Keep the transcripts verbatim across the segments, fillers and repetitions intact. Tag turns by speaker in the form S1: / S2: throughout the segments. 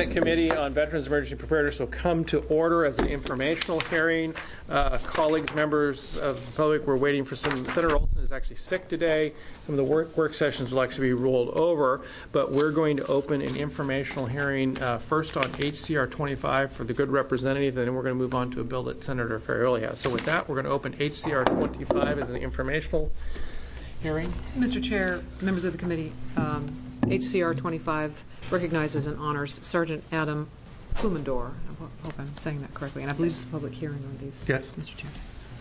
S1: Senate Committee on Veterans Emergency Preparedness will come to order as an informational hearing. Uh, colleagues, members of the public, we're waiting for some. Senator Olson is actually sick today. Some of the work, work sessions will actually be rolled over, but we're going to open an informational hearing uh, first on H C R twenty-five for the good representative, and then we're going to move on to a bill that Senator Ferrioli has. So with that, we're going to open H C R twenty-five as an informational hearing.
S2: Mister Chair, members of the committee, um, H C R twenty-five recognizes and honors Sergeant Adam Plumendor. I hope I'm saying that correctly, and I believe it's a public hearing on these.
S1: Yes,
S2: Mister Chair.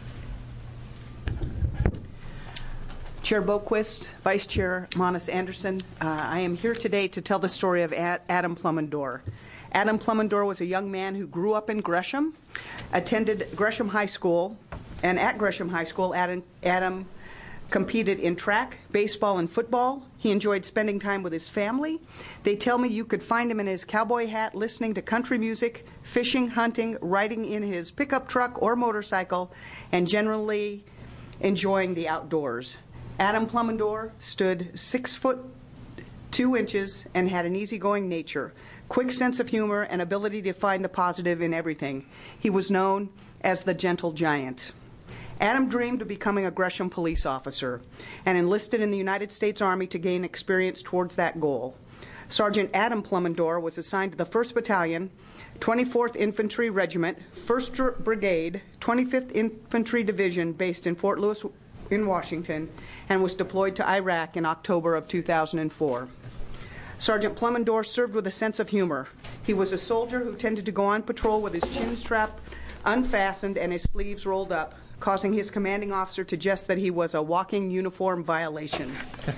S3: Chair Boquist, Vice Chair Monis Anderson, uh, I am here today to tell the story of Ad Adam Plumendor. Adam Plumendor was a young man who grew up in Gresham, attended Gresham High School, and at Gresham High School, Adam, Adam competed in track, baseball, and football. He enjoyed spending time with his family. They tell me you could find him in his cowboy hat listening to country music, fishing, hunting, riding in his pickup truck or motorcycle, and generally enjoying the outdoors. Adam Plumendor stood six foot two inches and had an easygoing nature, quick sense of humor, and ability to find the positive in everything. He was known as the Gentle Giant. Adam dreamed of becoming a Gresham police officer and enlisted in the United States Army to gain experience towards that goal. Sergeant Adam Plumendor was assigned to the first Battalion, twenty-fourth Infantry Regiment, first Brigade, twenty-fifth Infantry Division based in Fort Lewis in Washington, and was deployed to Iraq in October of two thousand four. Sergeant Plumendor served with a sense of humor. He was a soldier who tended to go on patrol with his chin strap unfastened and his sleeves rolled up, causing his commanding officer to jest that he was a walking uniform violation.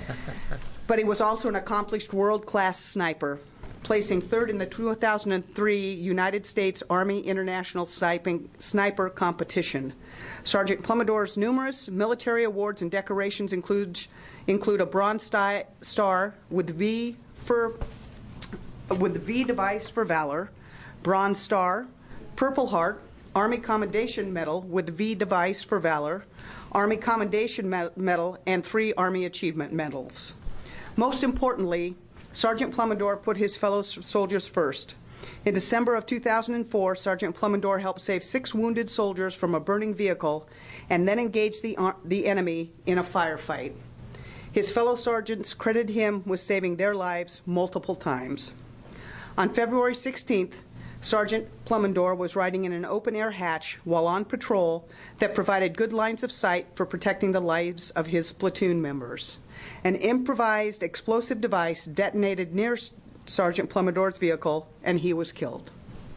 S3: But he was also an accomplished world-class sniper, placing third in the two thousand three United States Army International Sniper Competition. Sergeant Plumendor's numerous military awards and decorations include, include a Bronze Star with V for with the V device for valor, Bronze Star, Purple Heart, Army Commendation Medal with the V device for valor, Army Commendation Medal, and three Army Achievement Medals. Most importantly, Sergeant Plumendor put his fellow soldiers first. In December of two thousand four, Sergeant Plumendor helped save six wounded soldiers from a burning vehicle and then engaged the, the enemy in a firefight. His fellow sergeants credited him with saving their lives multiple times. On February sixteenth, Sergeant Plumendor was riding in an open-air hatch while on patrol that provided good lines of sight for protecting the lives of his platoon members. An improvised explosive device detonated near Sergeant Plumendor's vehicle, and he was killed.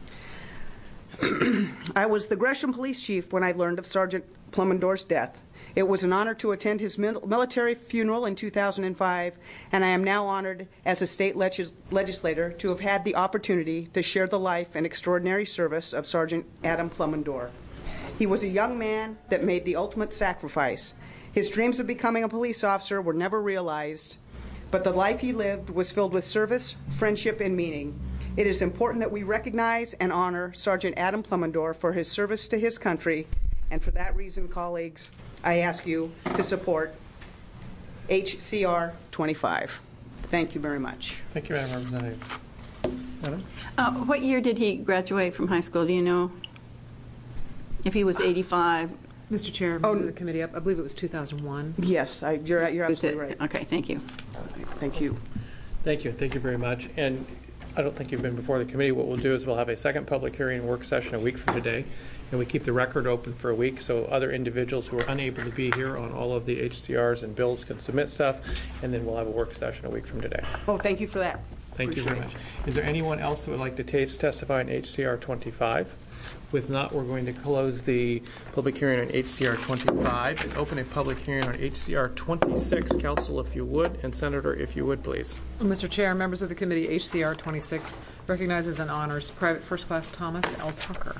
S3: I was the Gresham police chief when I learned of Sergeant Plumendor's death. It was an honor to attend his military funeral in two thousand five, and I am now honored as a state legis legislator to have had the opportunity to share the life and extraordinary service of Sergeant Adam Plumendor. He was a young man that made the ultimate sacrifice. His dreams of becoming a police officer were never realized, but the life he lived was filled with service, friendship, and meaning. It is important that we recognize and honor Sergeant Adam Plumendor for his service to his country, and for that reason, colleagues, I ask you to support H C R twenty-five. Thank you very much.
S1: Thank you, Madam Representative. Madam?
S4: Uh, what year did he graduate from high school? Do you know? If he was eighty-five.
S2: Mister Chair, members oh, of the committee, I believe it was two thousand one.
S3: Yes, I, you're, you're absolutely right.
S4: Okay, thank you.
S3: Thank you.
S1: Thank you. Thank you very much. And I don't think you've been before the committee. What we'll do is we'll have a second public hearing and work session a week from today, and we keep the record open for a week so other individuals who are unable to be here on all of the H C Rs and bills can submit stuff, and then we'll have a work session a week from today.
S3: Oh, thank you for that.
S1: Thank
S3: Appreciate
S1: you very much. Is there anyone else that would like to testify in H C R twenty-five? With not, we're going to close the public hearing on H C R twenty-five and open a public hearing on H C R twenty-six. Council, if you would, and Senator, if you would, please.
S2: Mister Chair, members of the committee, H C R twenty-six recognizes and honors Private First Class Thomas L. Tucker.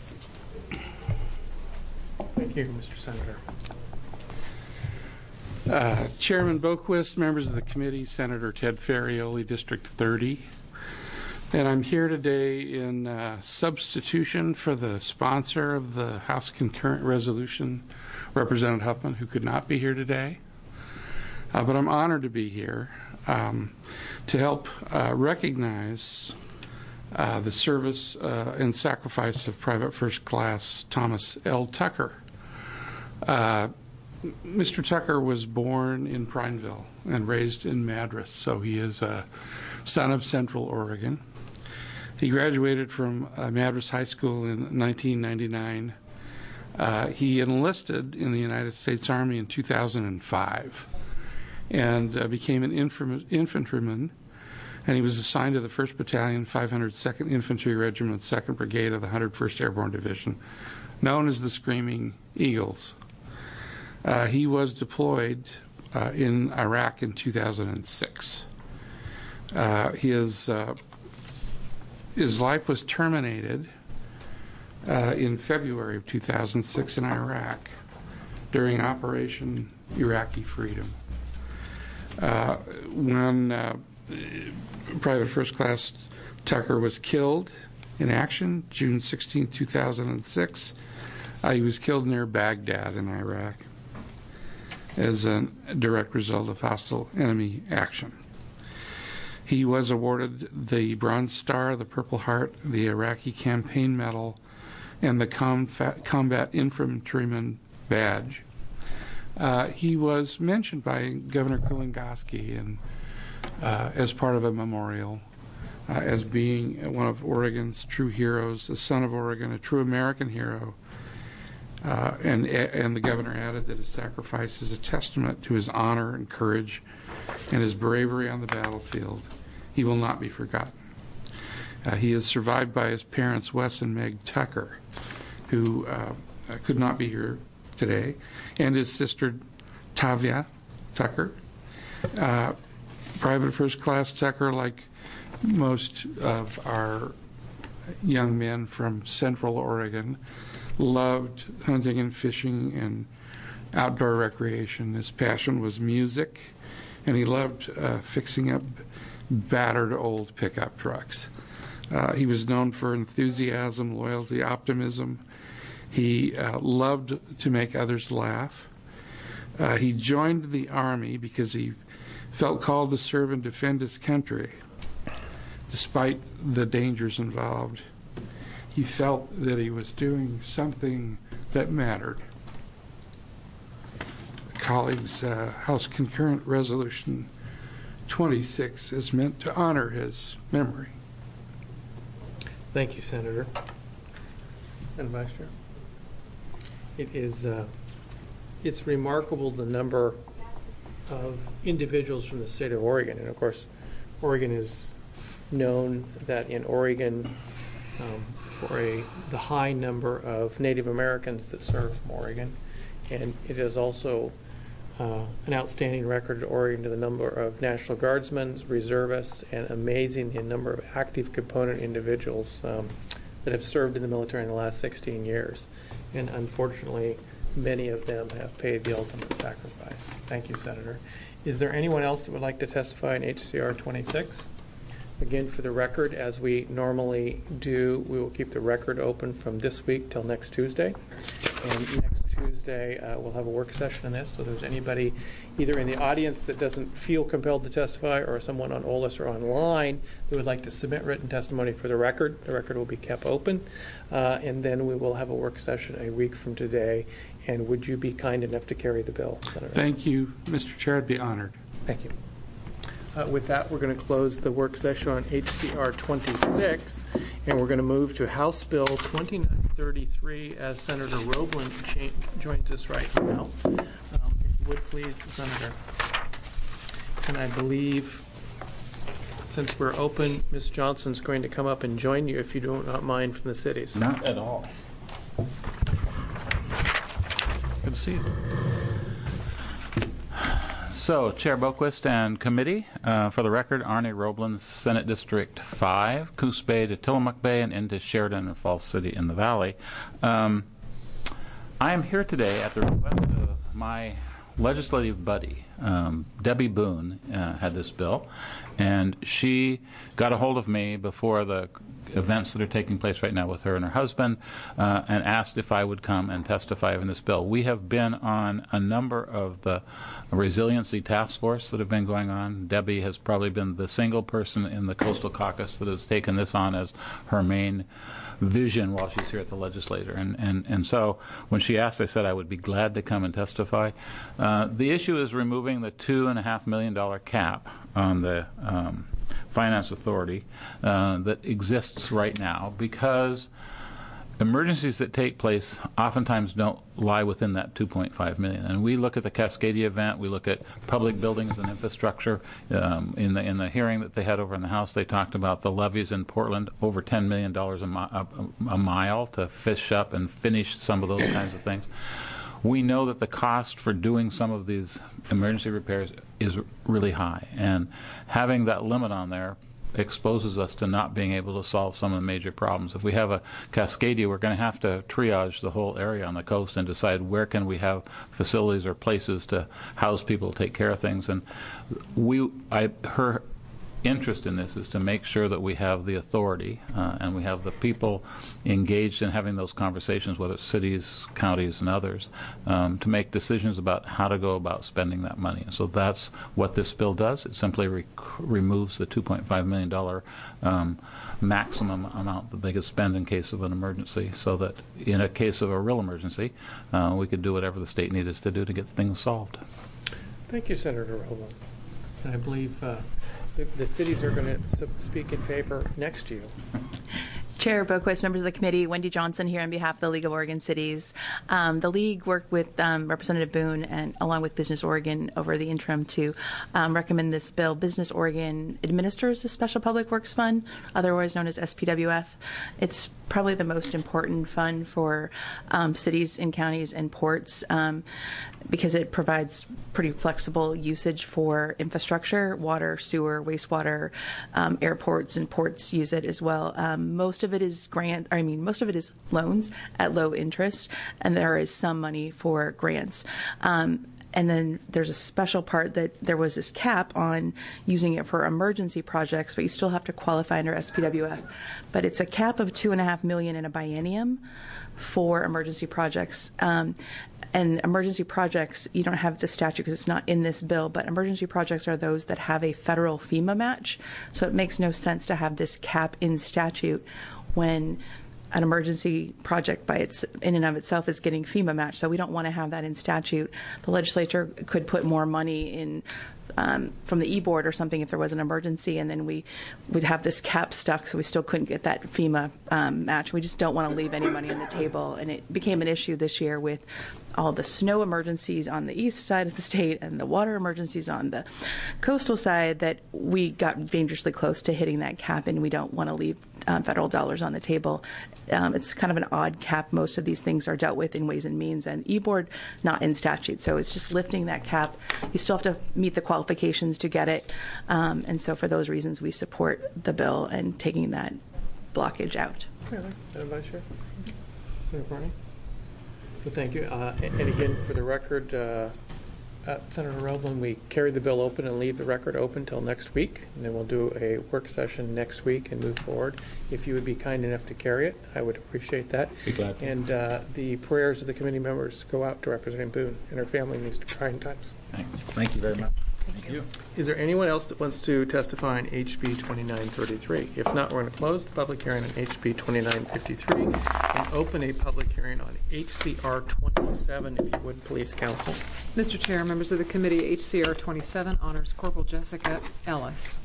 S1: Thank you, Mister Senator.
S5: Uh, Chairman Boquist, members of the committee, Senator Ted Ferrioli, District thirty. And I'm here today in uh, substitution for the sponsor of the House Concurrent Resolution, Representative Huffman, who could not be here today. Uh, but I'm honored to be here um, to help uh, recognize uh, the service uh, and sacrifice of Private First Class Thomas L. Tucker. Uh, Mister Tucker was born in Prineville and raised in Madras, so he is a son of Central Oregon. He graduated from uh, Madras High School in nineteen ninety-nine. Uh, he enlisted in the United States Army in two thousand five and uh, became an infam- infantryman, and he was assigned to the first Battalion, five hundred second Infantry Regiment, second Brigade of the one hundred first Airborne Division, known as the Screaming Eagles. Uh, he was deployed uh, in Iraq in two thousand six. Uh, his, uh, his life was terminated Uh, in February of two thousand six in Iraq during Operation Iraqi Freedom. Uh, when uh, Private First Class Tucker was killed in action, June sixteenth, two thousand six, uh, he was killed near Baghdad in Iraq as a direct result of hostile enemy action. He was awarded the Bronze Star, the Purple Heart, the Iraqi Campaign Medal, and the Combat, Combat Infantryman Badge. Uh, he was mentioned by Governor Kulingoski and, uh, as part of a memorial uh, as being one of Oregon's true heroes, a son of Oregon, a true American hero. Uh, and, and the governor added that his sacrifice is a testament to his honor and courage and his bravery on the battlefield. He will not be forgotten. Uh, he is survived by his parents, Wes and Meg Tucker, who uh, could not be here today, and his sister, Tavia Tucker. Uh, Private First Class Tucker, like most of our young men from Central Oregon, loved hunting and fishing and outdoor recreation. His passion was music, and he loved uh, fixing up battered old pickup trucks. Uh, he was known for enthusiasm, loyalty, optimism. He uh, loved to make others laugh. Uh, he joined the Army because he felt called to serve and defend his country, despite the dangers involved. He felt that he was doing something that mattered. Colleagues, uh, House Concurrent Resolution twenty-six is meant to honor his memory.
S1: Thank you, Senator. And Vice Chair. It is, uh, it's remarkable the number of individuals from the state of Oregon. And of course, Oregon is known that in Oregon um, for a, the high number of Native Americans that serve from Oregon. And it is also uh, an outstanding record at Oregon to the number of National Guardsmen, reservists, and amazing the number of active component individuals um, that have served in the military in the last sixteen years. And unfortunately, many of them have paid the ultimate sacrifice. Thank you, Senator. Is there anyone else that would like to testify in H C R twenty-six? Again, for the record, as we normally do, we will keep the record open from this week till next Tuesday. And next Tuesday, uh, we'll have a work session on this. So if there's anybody either in the audience that doesn't feel compelled to testify or someone on O L I S or online that would like to submit written testimony for the record, the record will be kept open. Uh, and then we will have a work session a week from today. And would you be kind enough to carry the bill, Senator?
S5: Thank you, Mister Chair. I'd be honored.
S1: Thank you. Uh, with that, we're going to close the work session on H C R twenty-six, and we're going to move to House Bill twenty-nine thirty-three as Senator Roeblen cha- joins us right now. Um, if you would please, Senator. And I believe, since we're open, Miz Johnson's going to come up and join you if you do not mind from the cities.
S6: Not at all. Good to see you. So, Chair Boquist and committee, uh, for the record, Arne Roeblen, Senate District five, Coos Bay to Tillamook Bay and into Sheridan and Falls City in the Valley. Um, I am here today at the request of my legislative buddy, um, Debbie Boone, uh, had this bill, and she got a hold of me before the events that are taking place right now with her and her husband, uh, and asked if I would come and testify in this bill. We have been on a number of the resiliency task force that have been going on. Debbie has probably been the single person in the Coastal Caucus that has taken this on as her main vision while she's here at the legislature. And, and, and so when she asked, I said I would be glad to come and testify. Uh, the issue is removing the two and a half million dollar cap on the um, Finance Authority uh, that exists right now, because emergencies that take place oftentimes don't lie within that two point five million. And we look at the Cascadia event, we look at public buildings and infrastructure. Um, in the in the hearing that they had over in the House, they talked about the levees in Portland, over ten million dollars a, mi- a, a mile to fish up and finish some of those kinds of things. We know that the cost for doing some of these emergency repairs is really high, and having that limit on there exposes us to not being able to solve some of the major problems. If we have a Cascadia, we're going to have to triage the whole area on the coast and decide where can we have facilities or places to house people, take care of things. And we, I, her interest in this is to make sure that we have the authority uh, and we have the people engaged in having those conversations, whether it's cities, counties, and others, um, to make decisions about how to go about spending that money. And so that's what this bill does. It simply re- removes the two point five million dollars um, maximum amount that they could spend in case of an emergency, so that in a case of a real emergency, uh, we could do whatever the state needed us to do to get things solved.
S1: Thank you, Senator Roble. And I believe uh, the, the cities are going to speak in favor next to you.
S7: Chair Boquist, members of the committee, Wendy Johnson here on behalf of the League of Oregon Cities. Um, the League worked with um, Representative Boone and along with Business Oregon over the interim to um, recommend this bill. Business Oregon administers the Special Public Works Fund, otherwise known as S P W F. It's probably the most important fund for um, cities and counties and ports um, because it provides pretty flexible usage for infrastructure, water, sewer, wastewater. Um, airports and ports use it as well. Um, most of it is grant, I mean, most of it is loans at low interest, and there is some money for grants. Um, And then there's a special part that there was this cap on using it for emergency projects, but you still have to qualify under S P W F. But it's a cap of two and a half million in a biennium for emergency projects. Um, and emergency projects, you don't have the statute because it's not in this bill, but emergency projects are those that have a federal FEMA match. So it makes no sense to have this cap in statute when an emergency project by its in and of itself is getting FEMA match. So we don't want to have that in statute. The legislature could put more money in um, from the e-board or something if there was an emergency, and then we would have this cap stuck, so we still couldn't get that FEMA um, match. We just don't want to leave any money on the table, and it became an issue this year with all the snow emergencies on the east side of the state and the water emergencies on the coastal side that we got dangerously close to hitting that cap, and we don't want to leave um, federal dollars on the table. Um, it's kind of an odd cap. Most of these things are dealt with in Ways and Means, and e-board not in statute. So it's just lifting that cap. You still have to meet the qualifications to get it. Um, and so for those reasons, we support the bill and taking that blockage out.
S1: Madam Vice Chair. Senator Cornyn. Well, thank you. Uh, and again, for the record, uh, uh, Senator Roblin, we carry the bill open and leave the record open until next week, and then we'll do a work session next week and move forward. If you would be kind enough to carry it, I would appreciate that.
S6: Be glad to.
S1: And uh, the prayers of the committee members go out to Representative Boone and her family in these trying times.
S6: Thanks. Thank you very much.
S7: Thank you.
S1: Is there anyone else that wants to testify on H B twenty-nine thirty-three? If not, we're going to close the public hearing on H B twenty-nine fifty-three and open a public hearing on H C R twenty-seven, if you would, please, Council.
S2: Mister Chair, members of the committee, H C R twenty-seven honors Corporal Jessica Ellis.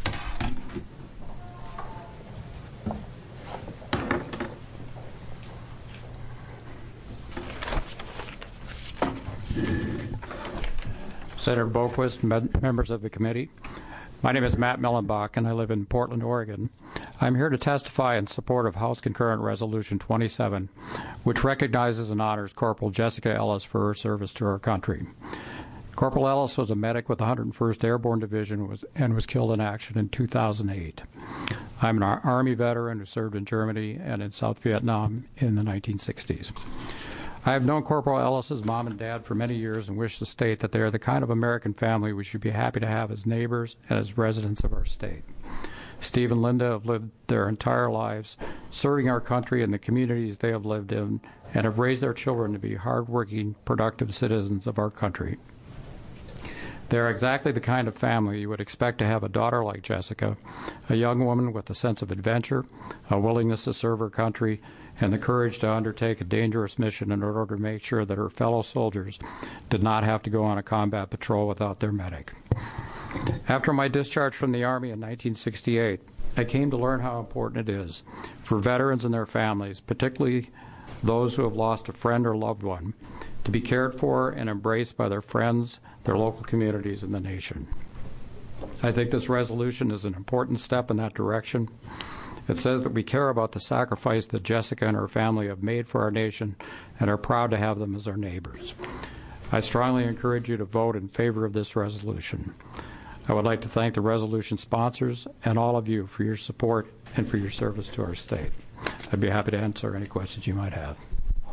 S8: Senator Boquist, members of the committee. My name is Matt Mellenbach, and I live in Portland, Oregon. I'm here to testify in support of House Concurrent Resolution twenty-seven, which recognizes and honors Corporal Jessica Ellis for her service to our country. Corporal Ellis was a medic with the one hundred first Airborne Division was, and was killed in action in two thousand eight. I'm an Army veteran who served in Germany and in South Vietnam in the nineteen sixties. I have known Corporal Ellis's mom and dad for many years and wish to state that they are the kind of American family we should be happy to have as neighbors and as residents of our state. Steve and Linda have lived their entire lives serving our country and the communities they have lived in, and have raised their children to be hardworking, productive citizens of our country. They are exactly the kind of family you would expect to have a daughter like Jessica, a young woman with a sense of adventure, a willingness to serve her country, and the courage to undertake a dangerous mission in order to make sure that her fellow soldiers did not have to go on a combat patrol without their medic. After my discharge from the Army in nineteen sixty-eight, I came to learn how important it is for veterans and their families, particularly those who have lost a friend or loved one, to be cared for and embraced by their friends, their local communities, and the nation. I think this resolution is an important step in that direction. It says that we care about the sacrifice that Jessica and her family have made for our nation and are proud to have them as our neighbors. I strongly encourage you to vote in favor of this resolution. I would like to thank the resolution sponsors and all of you for your support and for your service to our state. I'd be happy to answer any questions you might have.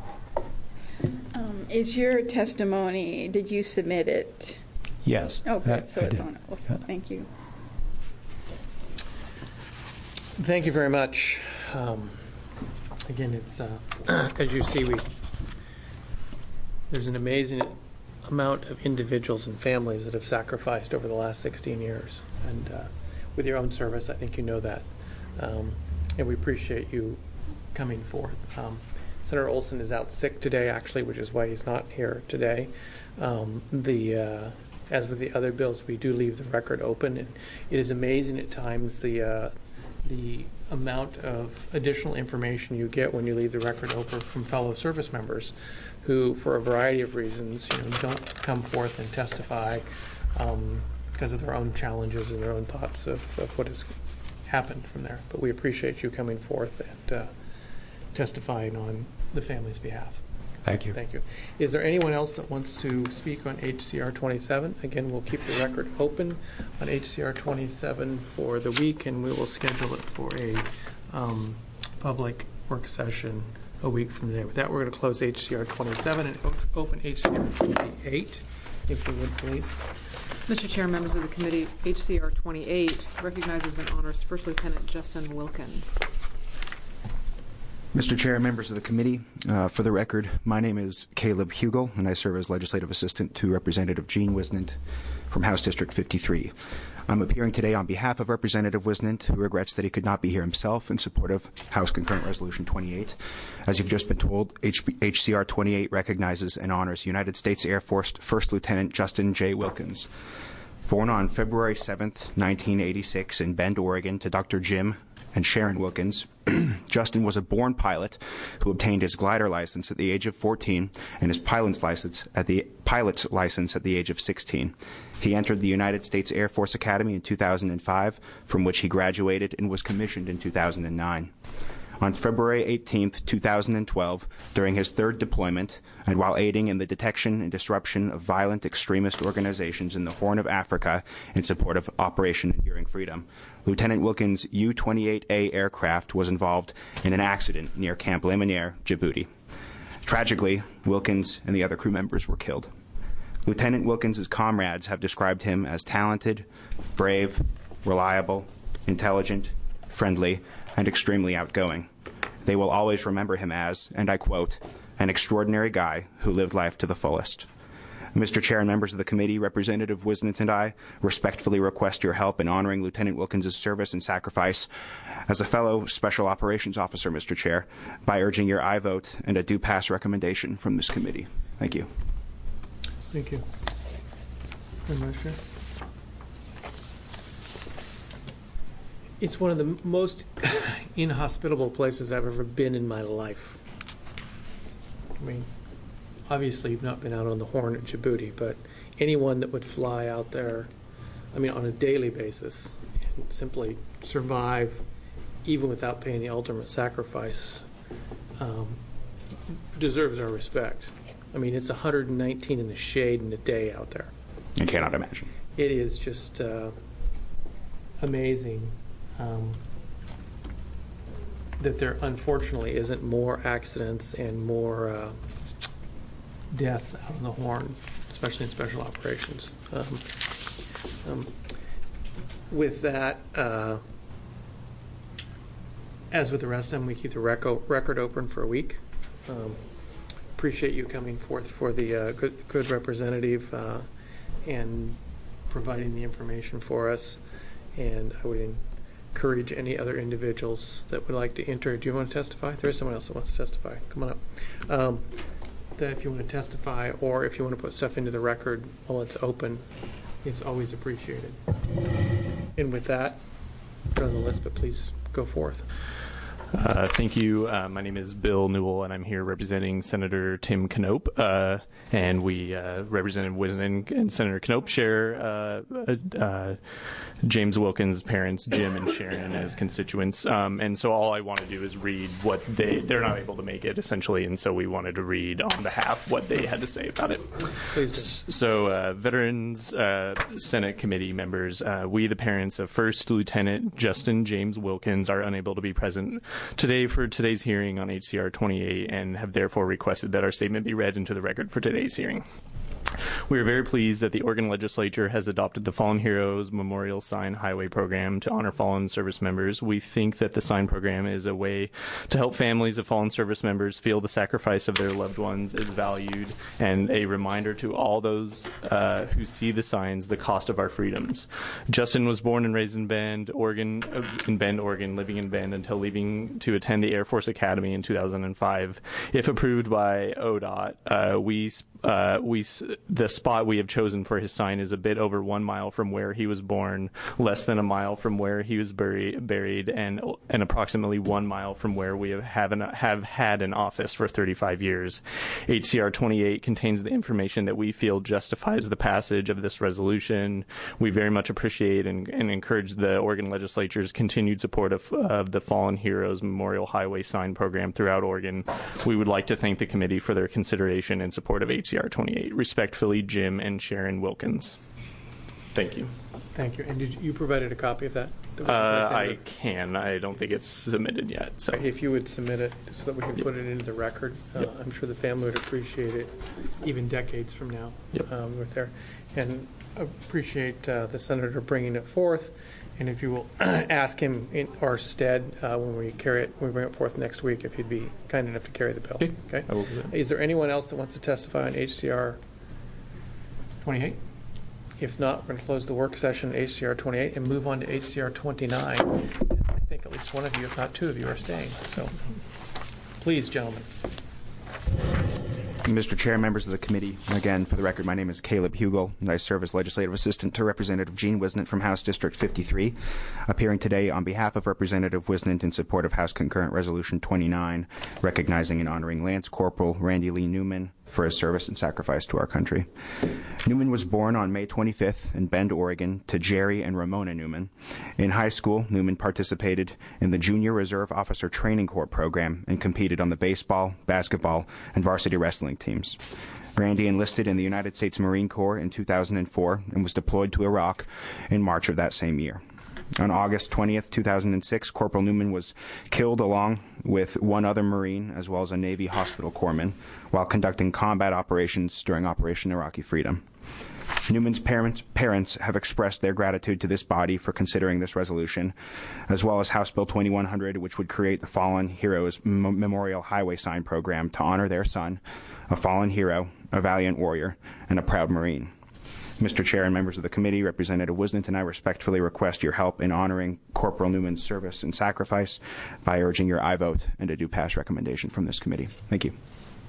S4: Um, is your testimony, did you submit it?
S8: Yes.
S4: Oh, good.
S8: I,
S4: so
S8: I
S4: it's
S8: did.
S4: on it. Well,
S8: Yeah.
S4: Thank you.
S1: Thank you very much. Um, again, it's uh, as you see, we there's an amazing amount of individuals and families that have sacrificed over the last sixteen years, and uh, with your own service, I think you know that, um, and we appreciate you coming forth. Um, Senator Olson is out sick today, actually, which is why he's not here today. Um, the uh, as with the other bills, we do leave the record open, and it is amazing at times the uh, the amount of additional information you get when you leave the record open from fellow service members who, for a variety of reasons, you know, don't come forth and testify um, because of their own challenges and their own thoughts of, of what has happened from there. But we appreciate you coming forth and uh, testifying on the family's behalf.
S8: Thank you.
S1: Thank you. Is there anyone else that wants to speak on H C R twenty-seven? Again, we'll keep the record open on H C R twenty-seven for the week, and we will schedule it for a um, public work session a week from today. With that, we're going to close H C R twenty-seven and o- open H C R twenty-eight, if you would, please.
S2: Mister Chair, members of the committee, H C R twenty-eight recognizes and honors First Lieutenant Justin Wilkins.
S9: Mister Chair, members of the committee, uh, for the record, my name is Caleb Hugel, and I serve as Legislative Assistant to Representative Gene Wisnant from House District fifty-three. I'm appearing today on behalf of Representative Wisnant, who regrets that he could not be here himself in support of House Concurrent Resolution twenty-eight. As you've just been told, H C R twenty-eight recognizes and honors United States Air Force First Lieutenant Justin J. Wilkins. Born on February seventh, nineteen eighty-six in Bend, Oregon, to Doctor Jim and Sharon Wilkins, Justin was a born pilot who obtained his glider license at the age of fourteen and his pilot's license at the pilot's license at the age of sixteen. He entered the United States Air Force Academy in two thousand five, from which he graduated and was commissioned in two thousand nine. On February eighteenth, two thousand twelve, during his third deployment, and while aiding in the detection and disruption of violent extremist organizations in the Horn of Africa in support of Operation Enduring Freedom, Lieutenant Wilkins' U twenty-eight A aircraft was involved in an accident near Camp Lemonnier, Djibouti. Tragically, Wilkins and the other crew members were killed. Lieutenant Wilkins' comrades have described him as talented, brave, reliable, intelligent, friendly, and extremely outgoing. They will always remember him as, and I quote, an extraordinary guy who lived life to the fullest. Mister Chair and members of the committee, Representative Wisnant and I respectfully request your help in honoring Lieutenant Wilkins' service and sacrifice as a fellow Special Operations Officer, Mister Chair, by urging your aye vote and a do pass recommendation from this committee. Thank you.
S1: Thank you. Very much, sir. It's one of the most inhospitable places I've ever been in my life. I mean, obviously you've not been out on the Horn at Djibouti, but anyone that would fly out there, I mean, on a daily basis, and simply survive, even without paying the ultimate sacrifice, um, deserves our respect. I mean, it's one hundred nineteen in the shade in the day out there.
S9: I cannot imagine.
S1: It is just uh, amazing um, that there unfortunately isn't more accidents and more uh, deaths out on the Horn, especially in special operations. Um, um, with that, uh, as with the rest of them, we keep the reco- record open for a week. Um, appreciate you coming forth for the uh, good, good representative uh, and providing the information for us. And I would encourage any other individuals that would like to enter. Do you want to testify? There is someone else that wants to testify. Come on up. Um, that if you want to testify or if you want to put stuff into the record while it's open, it's always appreciated. And with that, put on the list, but please go forth.
S10: Uh, thank you. Uh, my name is Bill Newell, and I'm here representing Senator Tim Knope. Uh, and we, uh, Representative Wisden and Senator Knope, share uh, uh, James Wilkins' parents, Jim and Sharon, as constituents. Um, and so all I want to do is read what they, they're not able to make it, essentially, and so we wanted to read on behalf what they had to say about it.
S1: Please do.
S10: So, uh, Veterans uh, Senate Committee members, uh, we, the parents of First Lieutenant Justin James Wilkins, are unable to be present today for today's hearing on H C R twenty-eight and have therefore requested that our statement be read into the record for today's hearing. We are very pleased that the Oregon Legislature has adopted the Fallen Heroes Memorial Sign Highway Program to honor fallen service members. We think that the sign program is a way to help families of fallen service members feel the sacrifice of their loved ones is valued, and a reminder to all those uh, who see the signs the cost of our freedoms. Justin was born and raised in Bend, Oregon, uh, in Bend, Oregon, living in Bend until leaving to attend the Air Force Academy in two thousand five. If approved by O D O T, uh, we uh, we the spot we have chosen for his sign is a bit over one mile from where he was born, less than a mile from where he was buried, buried and and approximately one mile from where we have, have, an, have had an office for thirty-five years. H C R twenty-eight contains the information that we feel justifies the passage of this resolution. We very much appreciate and, and encourage the Oregon Legislature's continued support of, of the Fallen Heroes Memorial Highway Sign Program throughout Oregon. We would like to thank the committee for their consideration and support of H C R twenty-eight. Respectfully, Jim and Sharon Wilkins. Thank you.
S1: Thank you. And did you provided a copy of that? that we
S10: Uh,
S1: can place
S10: I
S1: into-
S10: can. I don't think it's submitted yet. So
S1: If you would submit it so that we can put it into the record, uh,
S10: Yep.
S1: I'm sure the family would appreciate it, even decades from now.
S10: Yep.
S1: Um, with their, and appreciate uh, the senator bringing it forth. And if you will ask him in our stead uh, when we carry it, when we bring it forth next week, if you'd be kind enough to carry the bill.
S10: Okay.
S1: Okay.
S10: I will do that.
S1: Is there anyone else that wants to testify on H C R twenty-eight? If not, we're going to close the work session H C R twenty-eight and move on to H C R twenty-nine. I think at least one of you, if not two of you, are staying. So, please, gentlemen.
S9: Mister Chair, members of the committee, again, for the record, my name is Caleb Hugel, and I serve as Legislative Assistant to Representative Gene Wisnant from House District fifty-three, appearing today on behalf of Representative Wisnant in support of House Concurrent Resolution twenty-nine, recognizing and honoring Lance Corporal Randy Lee Newman for his service and sacrifice to our country. Newman was born on May twenty-fifth in Bend, Oregon, to Jerry and Ramona Newman. In high school, Newman participated in the Junior Reserve Officer Training Corps program and competed on the baseball, basketball, and varsity wrestling teams. Randy enlisted in the United States Marine Corps in two thousand four and was deployed to Iraq in March of that same year. On August twentieth, two thousand six, Corporal Newman was killed along with one other Marine as well as a Navy hospital corpsman while conducting combat operations during Operation Iraqi Freedom. Newman's parents, parents have expressed their gratitude to this body for considering this resolution, as well as House Bill twenty-one hundred, which would create the Fallen Heroes M- Memorial Highway Sign Program to honor their son, a fallen hero, a valiant warrior, and a proud Marine. Mister Chair and members of the committee, Representative Wisnant and I respectfully request your help in honoring Corporal Newman's service and sacrifice by urging your aye vote and a do pass recommendation from this committee. Thank you.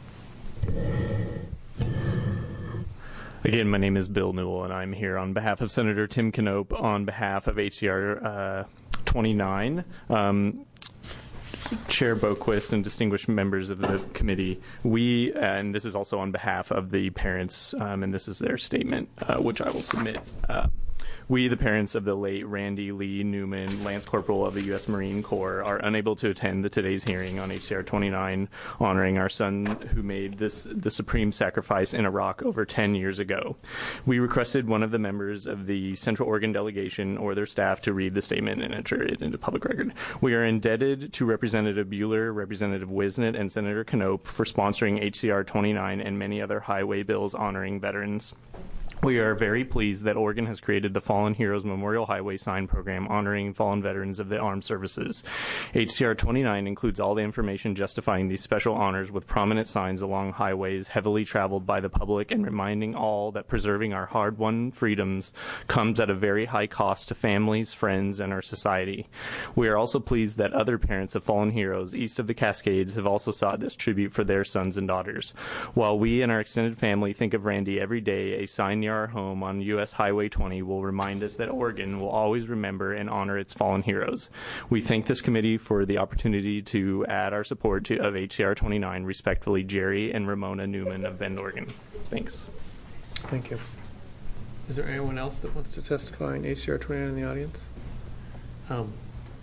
S10: again, my name is Bill Newell, and I'm here on behalf of Senator Tim Knope on behalf of H C R uh, twenty-nine. Um, Chair Boquist and distinguished members of the committee, we, and this is also on behalf of the parents, um, and this is their statement, uh, which I will submit. Uh, we, the parents of the late Randy Lee Newman, Lance Corporal of the U S Marine Corps, are unable to attend the today's hearing on H C R twenty-nine, honoring our son who made this the supreme sacrifice in Iraq over ten years ago. We requested one of the members of the Central Oregon delegation or their staff to read the statement and enter it into public record. We are indebted to Representative Buehler, Representative Wisnant, and Senator Knope for sponsoring H C R twenty-nine and many other highway bills honoring veterans. We are very pleased that Oregon has created the Fallen Heroes Memorial Highway Sign Program honoring fallen veterans of the armed services. H C R twenty-nine includes all the information justifying these special honors with prominent signs along highways heavily traveled by the public and reminding all that preserving our hard-won freedoms comes at a very high cost to families, friends, and our society. We are also pleased that other parents of fallen heroes east of the Cascades have also sought this tribute for their sons and daughters. While we and our extended family think of Randy every day, a sign near our home on U S Highway twenty will remind us that Oregon will always remember and honor its fallen heroes. We thank this committee for the opportunity to add our support to, of H C R twenty-nine. Respectfully, Jerry and Ramona Newman of Bend, Oregon. Thanks.
S1: Thank you. Is there anyone else that wants to testify in H C R twenty-nine in the audience? Um,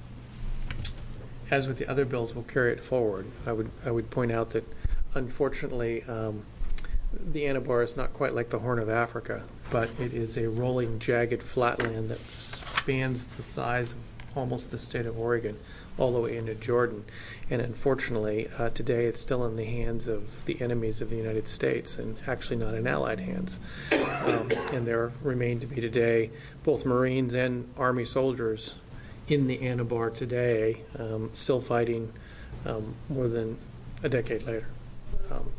S1: as with the other bills, we'll carry it forward. I would I would point out that, unfortunately, um, the Anabar is not quite like the Horn of Africa, but it is a rolling, jagged flatland that spans the size of almost the state of Oregon, all the way into Jordan. And unfortunately, uh, today it's still in the hands of the enemies of the United States, and actually not in Allied hands. Um, and there remain to be today both Marines and Army soldiers in the Anabar today, um, still fighting um, more than a decade later. Um,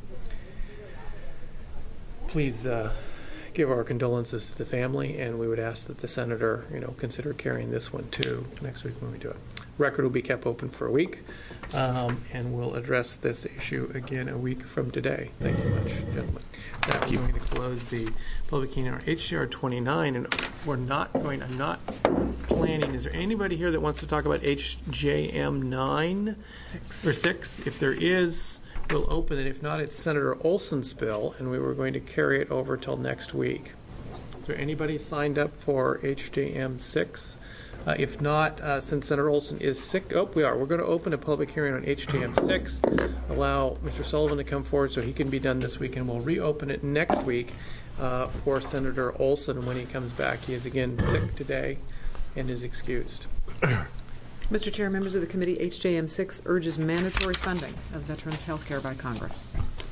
S1: Please uh, give our condolences to the family, and we would ask that the senator, you know, consider carrying this one too next week when we do it. Record will be kept open for a week, um, and we'll address this issue again a week from today. Thank you much, gentlemen. Now we're going to close the public hearing on H C R twenty-nine, and we're not going. I'm not planning. Is there anybody here that wants to talk about H J M nine six or six? If there is, we'll open it. If not, it's Senator Olson's bill, and we were going to carry it over till next week. Is there anybody signed up for H J M six? Uh, if not, uh, since Senator Olson is sick, oh, we are. We're going to open a public hearing on H J M six, allow Mister Sullivan to come forward so he can be done this week, and we'll reopen it next week uh, for Senator Olson when he comes back. He is again sick today and is excused.
S2: Mister Chair, members of the committee, H J M six urges mandatory funding of veterans' health care by Congress.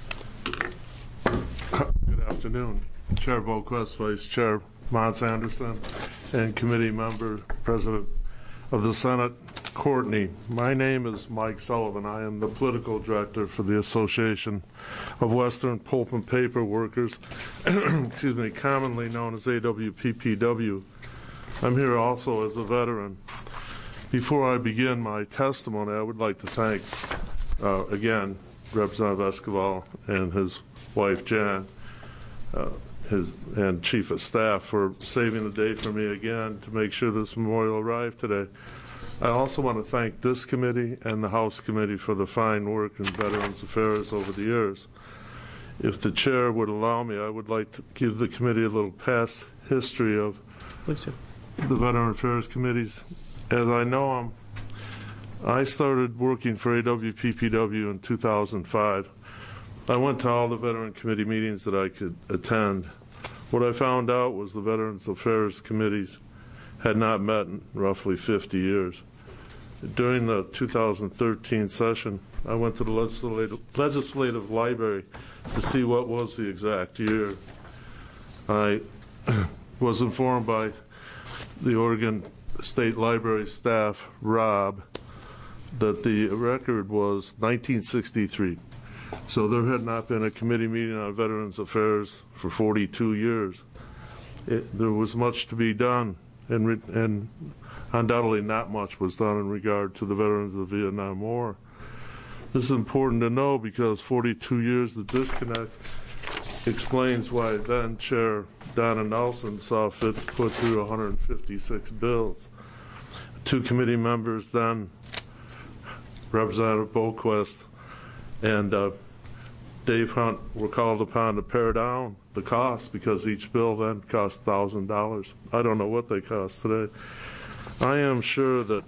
S11: Good afternoon. Chair Boquist, Vice Chair Mons Anderson, and committee member, President of the Senate, Courtney. My name is Mike Sullivan. I am the political director for the Association of Western Pulp and Paper Workers, excuse me, commonly known as A W P P W. I'm here also as a veteran. Before I begin my testimony, I would like to thank, uh, again, Representative Escobar and his wife, Jan, uh, his and Chief of Staff for saving the day for me again to make sure this memorial arrived today. I also want to thank this committee and the House Committee for the fine work in Veterans Affairs over the years. If the chair would allow me, I would like to give the committee a little past history of
S1: Please do.
S11: the Veteran Affairs Committees. As I know them, I started working for A W P P W in two thousand five. I went to all the Veteran Committee meetings that I could attend. What I found out was the Veterans Affairs Committees had not met in roughly fifty years. During the two thousand thirteen session, I went to the legislative, legislative library to see what was the exact year. I was informed by the Oregon State Library staff, Rob, that the record was nineteen sixty-three. So there had not been a committee meeting on Veterans Affairs for forty-two years. It, there was much to be done, and, re, and undoubtedly not much was done in regard to the veterans of the Vietnam War. This is important to know because forty-two years of disconnect explains why then Chair Donna Nelson saw fit to put through one hundred fifty-six bills. Two committee members then, Representative Boquist and uh, Dave Hunt, were called upon to pare down the cost because each bill then cost one thousand dollars. I don't know what they cost today. I am sure that,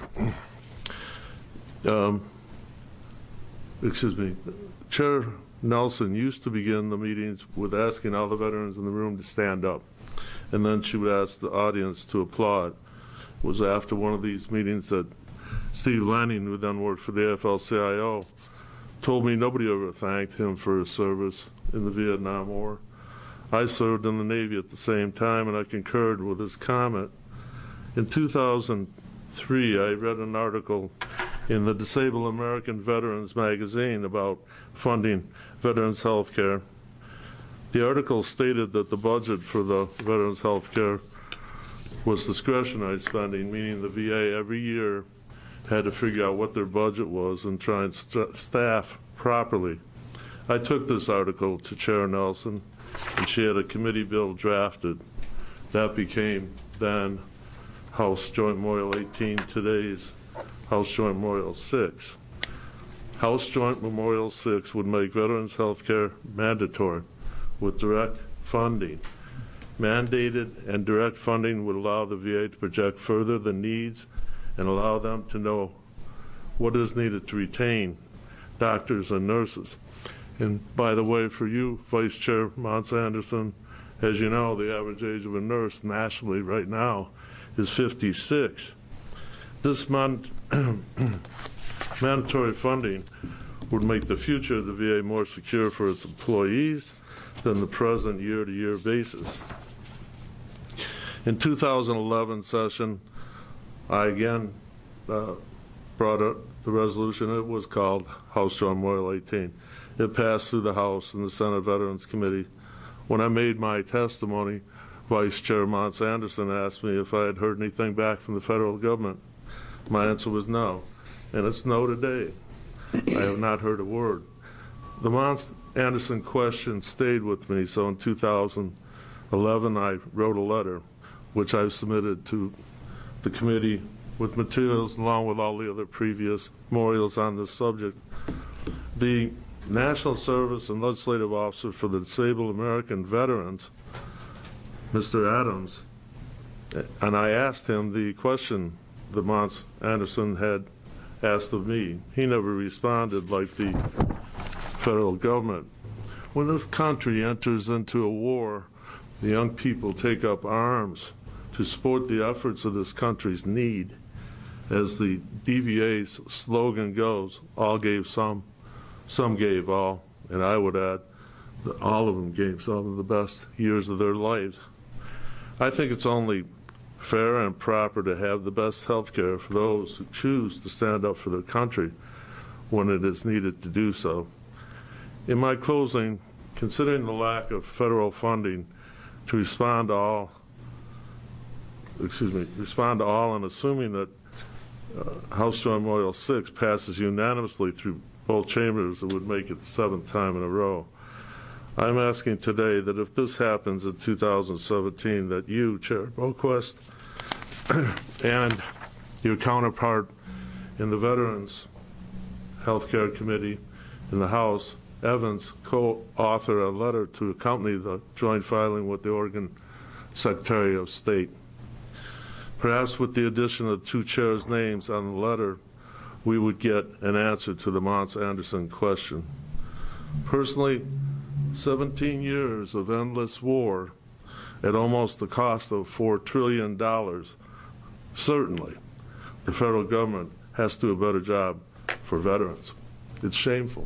S11: um, excuse me, Chair Nelson used to begin the meetings with asking all the veterans in the room to stand up, and then she would ask the audience to applaud. It was after one of these meetings that Steve Lanning, who then worked for the A F L C I O, told me nobody ever thanked him for his service in the Vietnam War. I served in the Navy at the same time, and I concurred with his comment. In two thousand three, I read an article in the Disabled American Veterans magazine about funding veterans' health care. The article stated that the budget for the veterans' health care was discretionary spending, meaning the V A every year had to figure out what their budget was and try and st- staff properly. I took this article to Chair Nelson, and she had a committee bill drafted. That became then House Joint Memorial eighteen, today's House Joint Memorial six. House Joint Memorial six would make veterans' health care mandatory with direct funding. Mandated and direct funding would allow the V A to project further the needs and allow them to know what is needed to retain doctors and nurses. And by the way, for you, Vice Chair Mons Anderson, as you know, the average age of a nurse nationally right now is fifty-six. This man- mandatory funding would make the future of the V A more secure for its employees than the present year-to-year basis. In two thousand eleven session, I again uh, brought up the resolution. It was called House Joint Memorial eighteen. It passed through the House and the Senate Veterans Committee. When I made my testimony, Vice Chair Mons Anderson asked me if I had heard anything back from the federal government. My answer was no, and it's no today. I have not heard a word. The Mons Anderson question stayed with me, so in two thousand eleven I wrote a letter, which I've submitted to the committee with materials along with all the other previous memorials on this subject. The National Service and Legislative Officer for the Disabled American Veterans, Mister Adams, and I asked him the question that Mons Anderson had asked of me. He never responded like the federal government. When this country enters into a war, the young people take up arms to support the efforts of this country's need. As the D V A's slogan goes, all gave some, some gave all, and I would add that all of them gave some of the best years of their lives. I think it's only fair and proper to have the best health care for those who choose to stand up for their country when it is needed to do so. In my closing, considering the lack of federal funding to respond to all, excuse me, respond to all, and assuming that uh, House Joint Memorial six passes unanimously through both chambers, it would make it the seventh time in a row. I'm asking today that if this happens in two thousand seventeen, that you, Chair Boquist, and your counterpart in the Veterans Healthcare Committee in the House, Evans, co-author a letter to accompany the joint filing with the Oregon Secretary of State. Perhaps with the addition of the two chairs' names on the letter, we would get an answer to the Mons Anderson question. Personally, seventeen years of endless war at almost the cost of four trillion dollars, certainly the federal government has to do a better job for veterans. It's shameful.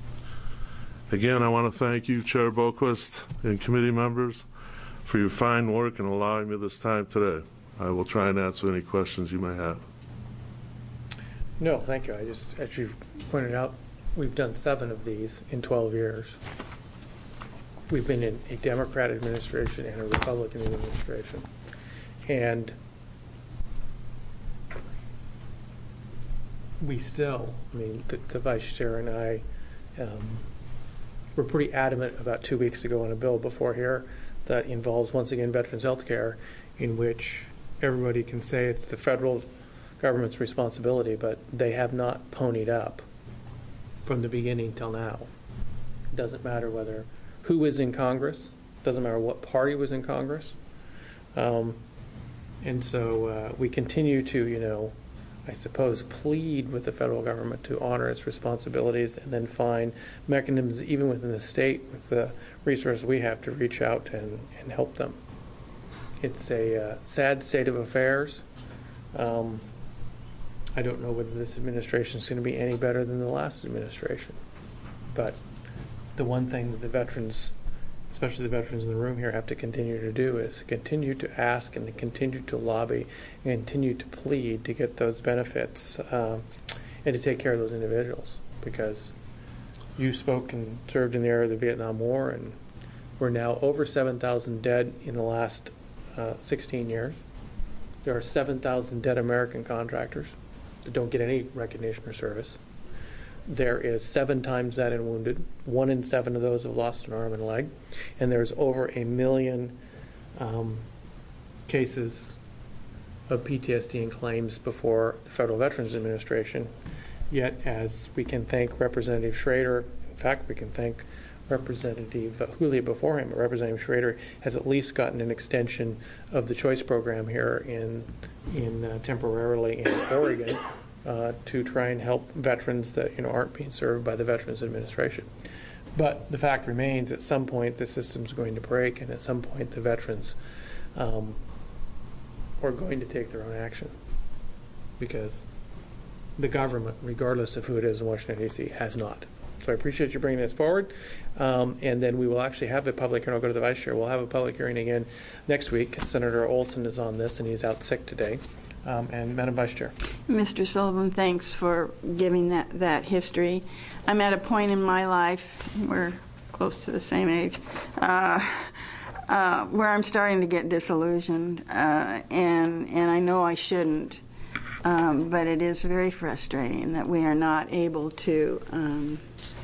S11: Again, I want to thank you, Chair Boquist, and committee members for your fine work in allowing me this time today. I will try and answer any questions you may have.
S1: No, thank you. I just, as you pointed out, we've done seven of these in twelve years. We've been in a Democrat administration and a Republican administration. And we still, I mean, the, the Vice Chair and I um, were pretty adamant about two weeks ago on a bill before here that involves, once again, veterans health care, in which everybody can say it's the federal government's responsibility, but they have not ponied up from the beginning till now. It doesn't matter whether who is in Congress, doesn't matter what party was in Congress. Um, and so uh, we continue to, you know, I suppose, plead with the federal government to honor its responsibilities and then find mechanisms, even within the state, with the resources we have, to reach out and, and help them. It's a uh, sad state of affairs. Um, I don't know whether this administration is going to be any better than the last administration. But the one thing that the veterans especially the veterans in the room here, have to continue to do is continue to ask and to continue to lobby and continue to plead to get those benefits um, and to take care of those individuals. Because you spoke and served in the area of the Vietnam War, and we're now over seven thousand dead in the last uh, sixteen years. There are seven thousand dead American contractors that don't get any recognition or service. There is seven times that in wounded. One in seven of those have lost an arm and leg. And there's over a million um, cases of P T S D and claims before the Federal Veterans Administration. Yet, as we can thank Representative Schrader, in fact, we can thank Representative Julia before him, but Representative Schrader has at least gotten an extension of the choice program here in, in uh, temporarily in Oregon. Uh, to try and help veterans that you know aren't being served by the Veterans Administration. But the fact remains, at some point the system's going to break, and at some point the veterans um, are going to take their own action, because the government, regardless of who it is in Washington, D C, has not. So I appreciate you bringing this forward, um, and then we will actually have a public hearing. I'll go to the Vice Chair. We'll have a public hearing again next week. Senator Olson is on this, and he's out sick today. Um, and Madam Vice Chair.
S4: Mister Sullivan, thanks for giving that, that history. I'm at a point in my life, we're close to the same age, uh, uh, where I'm starting to get disillusioned, uh, and, and I know I shouldn't, um, but it is very frustrating that we are not able to um,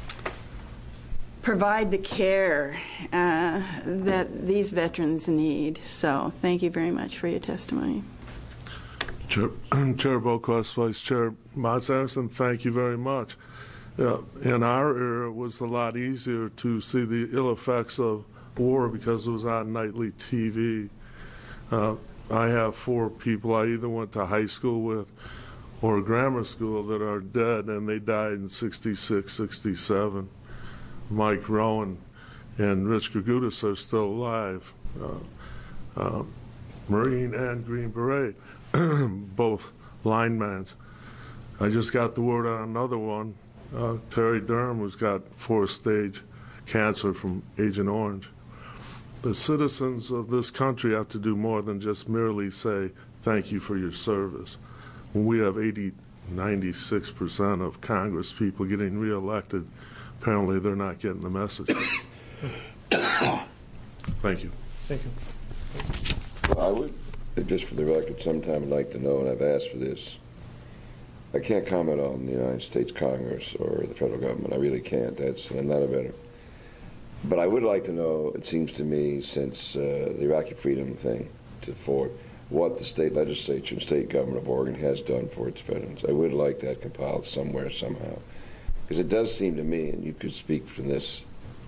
S4: provide the care uh, that these veterans need. So thank you very much for your testimony.
S11: Chair, Chair Boquist, Vice Chair Mons Anderson, thank you very much. Uh, in our era, it was a lot easier to see the ill effects of war because it was on nightly T V. Uh, I have four people I either went to high school with or grammar school that are dead, and they died in sixty-six, sixty-seven. Mike Rowan and Rich Gregutis are still alive. Uh, uh, Marine and Green Beret. Both linemans. I just got the word on another one, uh, Terry Durham, who's got fourth-stage cancer from Agent Orange. The citizens of this country have to do more than just merely say, thank you for your service. When we have eighty, ninety-six percent of Congress people getting reelected, apparently they're not getting the message. Thank you.
S1: Thank you.
S12: Well, I would, just for the record, sometime I'd like to know, and I've asked for this, I can't comment on the United States Congress or the federal government. I really can't. That's, I'm not a veteran. But I would like to know, it seems to me, since uh, the Iraqi freedom thing to for what the state legislature and state government of Oregon has done for its veterans. I would like that compiled somewhere, somehow. Because it does seem to me, and you could speak from this,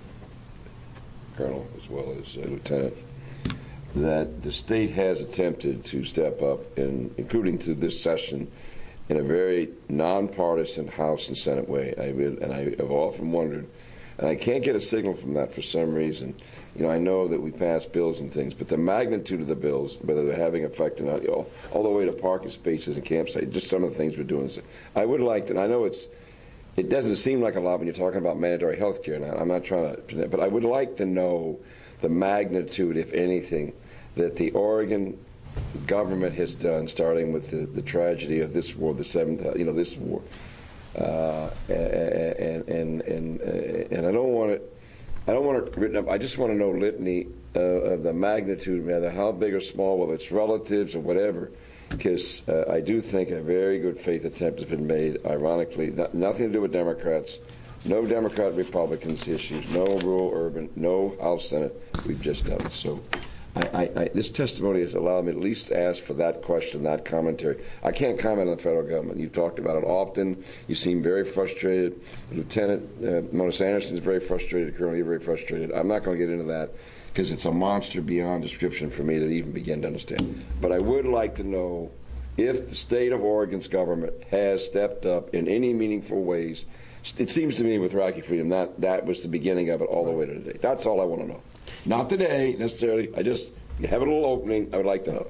S12: Colonel, as well as uh, Lieutenant, that the state has attempted to step up, in, including to this session, in a very nonpartisan House and Senate way. I will, and I have often wondered, and I can't get a signal from that for some reason. You know, I know that we pass bills and things, but the magnitude of the bills, whether they're having effect or not, you know, all the way to parking spaces and campsites, just some of the things we're doing. I would like to, and I know it's, it doesn't seem like a lot when you're talking about mandatory health care now. I'm not trying to, but I would like to know the magnitude, if anything, that the Oregon government has done, starting with the, the tragedy of this war, the seventh, you know, this war, uh, and and and and I don't want it, I don't want it written up. I just want to know litany uh, of the magnitude, whether how big or small, whether it's relatives or whatever, because uh, I do think a very good faith attempt has been made. Ironically, not, nothing to do with Democrats, no Democrat Republicans issues, no rural urban, no House Senate. We've just done it. So. I, I, I, this testimony has allowed me to at least ask for that question, that commentary. I can't comment on the federal government. You've talked about it often. You seem very frustrated. Lieutenant uh, Mons Anderson is very frustrated. Colonel, you're very frustrated. I'm not going to get into that because it's a monster beyond description for me to even begin to understand. But I would like to know if the state of Oregon's government has stepped up in any meaningful ways. It seems to me with Iraqi freedom that that was the beginning of it all the way to today. That's all I want to know. Not today, necessarily. I just have a little opening. I would like to know.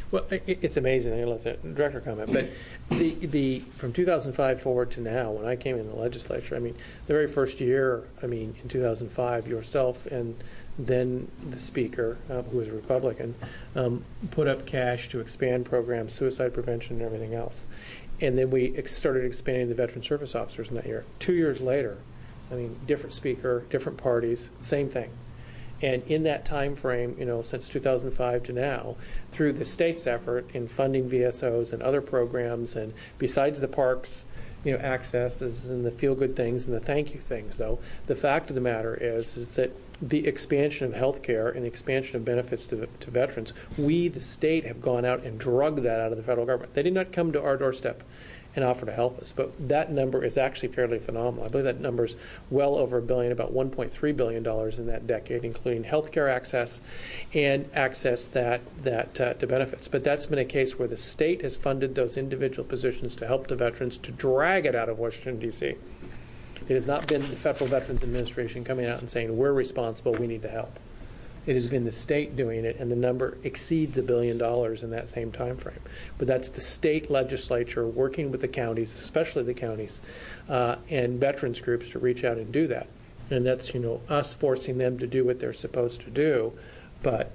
S1: Well, it, it's amazing. I'm going to let the director comment, but the the from two thousand five forward to now, when I came in the legislature, I mean, the very first year, I mean, in two thousand five, yourself and then the speaker, uh, who was a Republican, um, put up cash to expand programs, suicide prevention, and everything else. And then we ex- started expanding the veteran service officers in that year. Two years later, I mean, different speaker, different parties, same thing. And in that time frame, you know, since two thousand five to now, through the state's effort in funding V S Os and other programs, and besides the parks, you know, accesses and the feel-good things and the thank you things, though, the fact of the matter is, is that the expansion of health care and the expansion of benefits to, to veterans, we, the state, have gone out and drugged that out of the federal government. They did not come to our doorstep and offer to help us, but that number is actually fairly phenomenal. I believe that number is well over a billion, about one point three billion dollars in that decade, including health care access and access that, that uh, to benefits. But that's been a case where the state has funded those individual positions to help the veterans to drag it out of Washington, D C It has not been the Federal Veterans Administration coming out and saying, we're responsible, we need to help. It has been the state doing it, and the number exceeds a billion dollars in that same time frame. But that's the state legislature working with the counties, especially the counties, uh, and veterans groups to reach out and do that. And that's, you know, us forcing them to do what they're supposed to do. But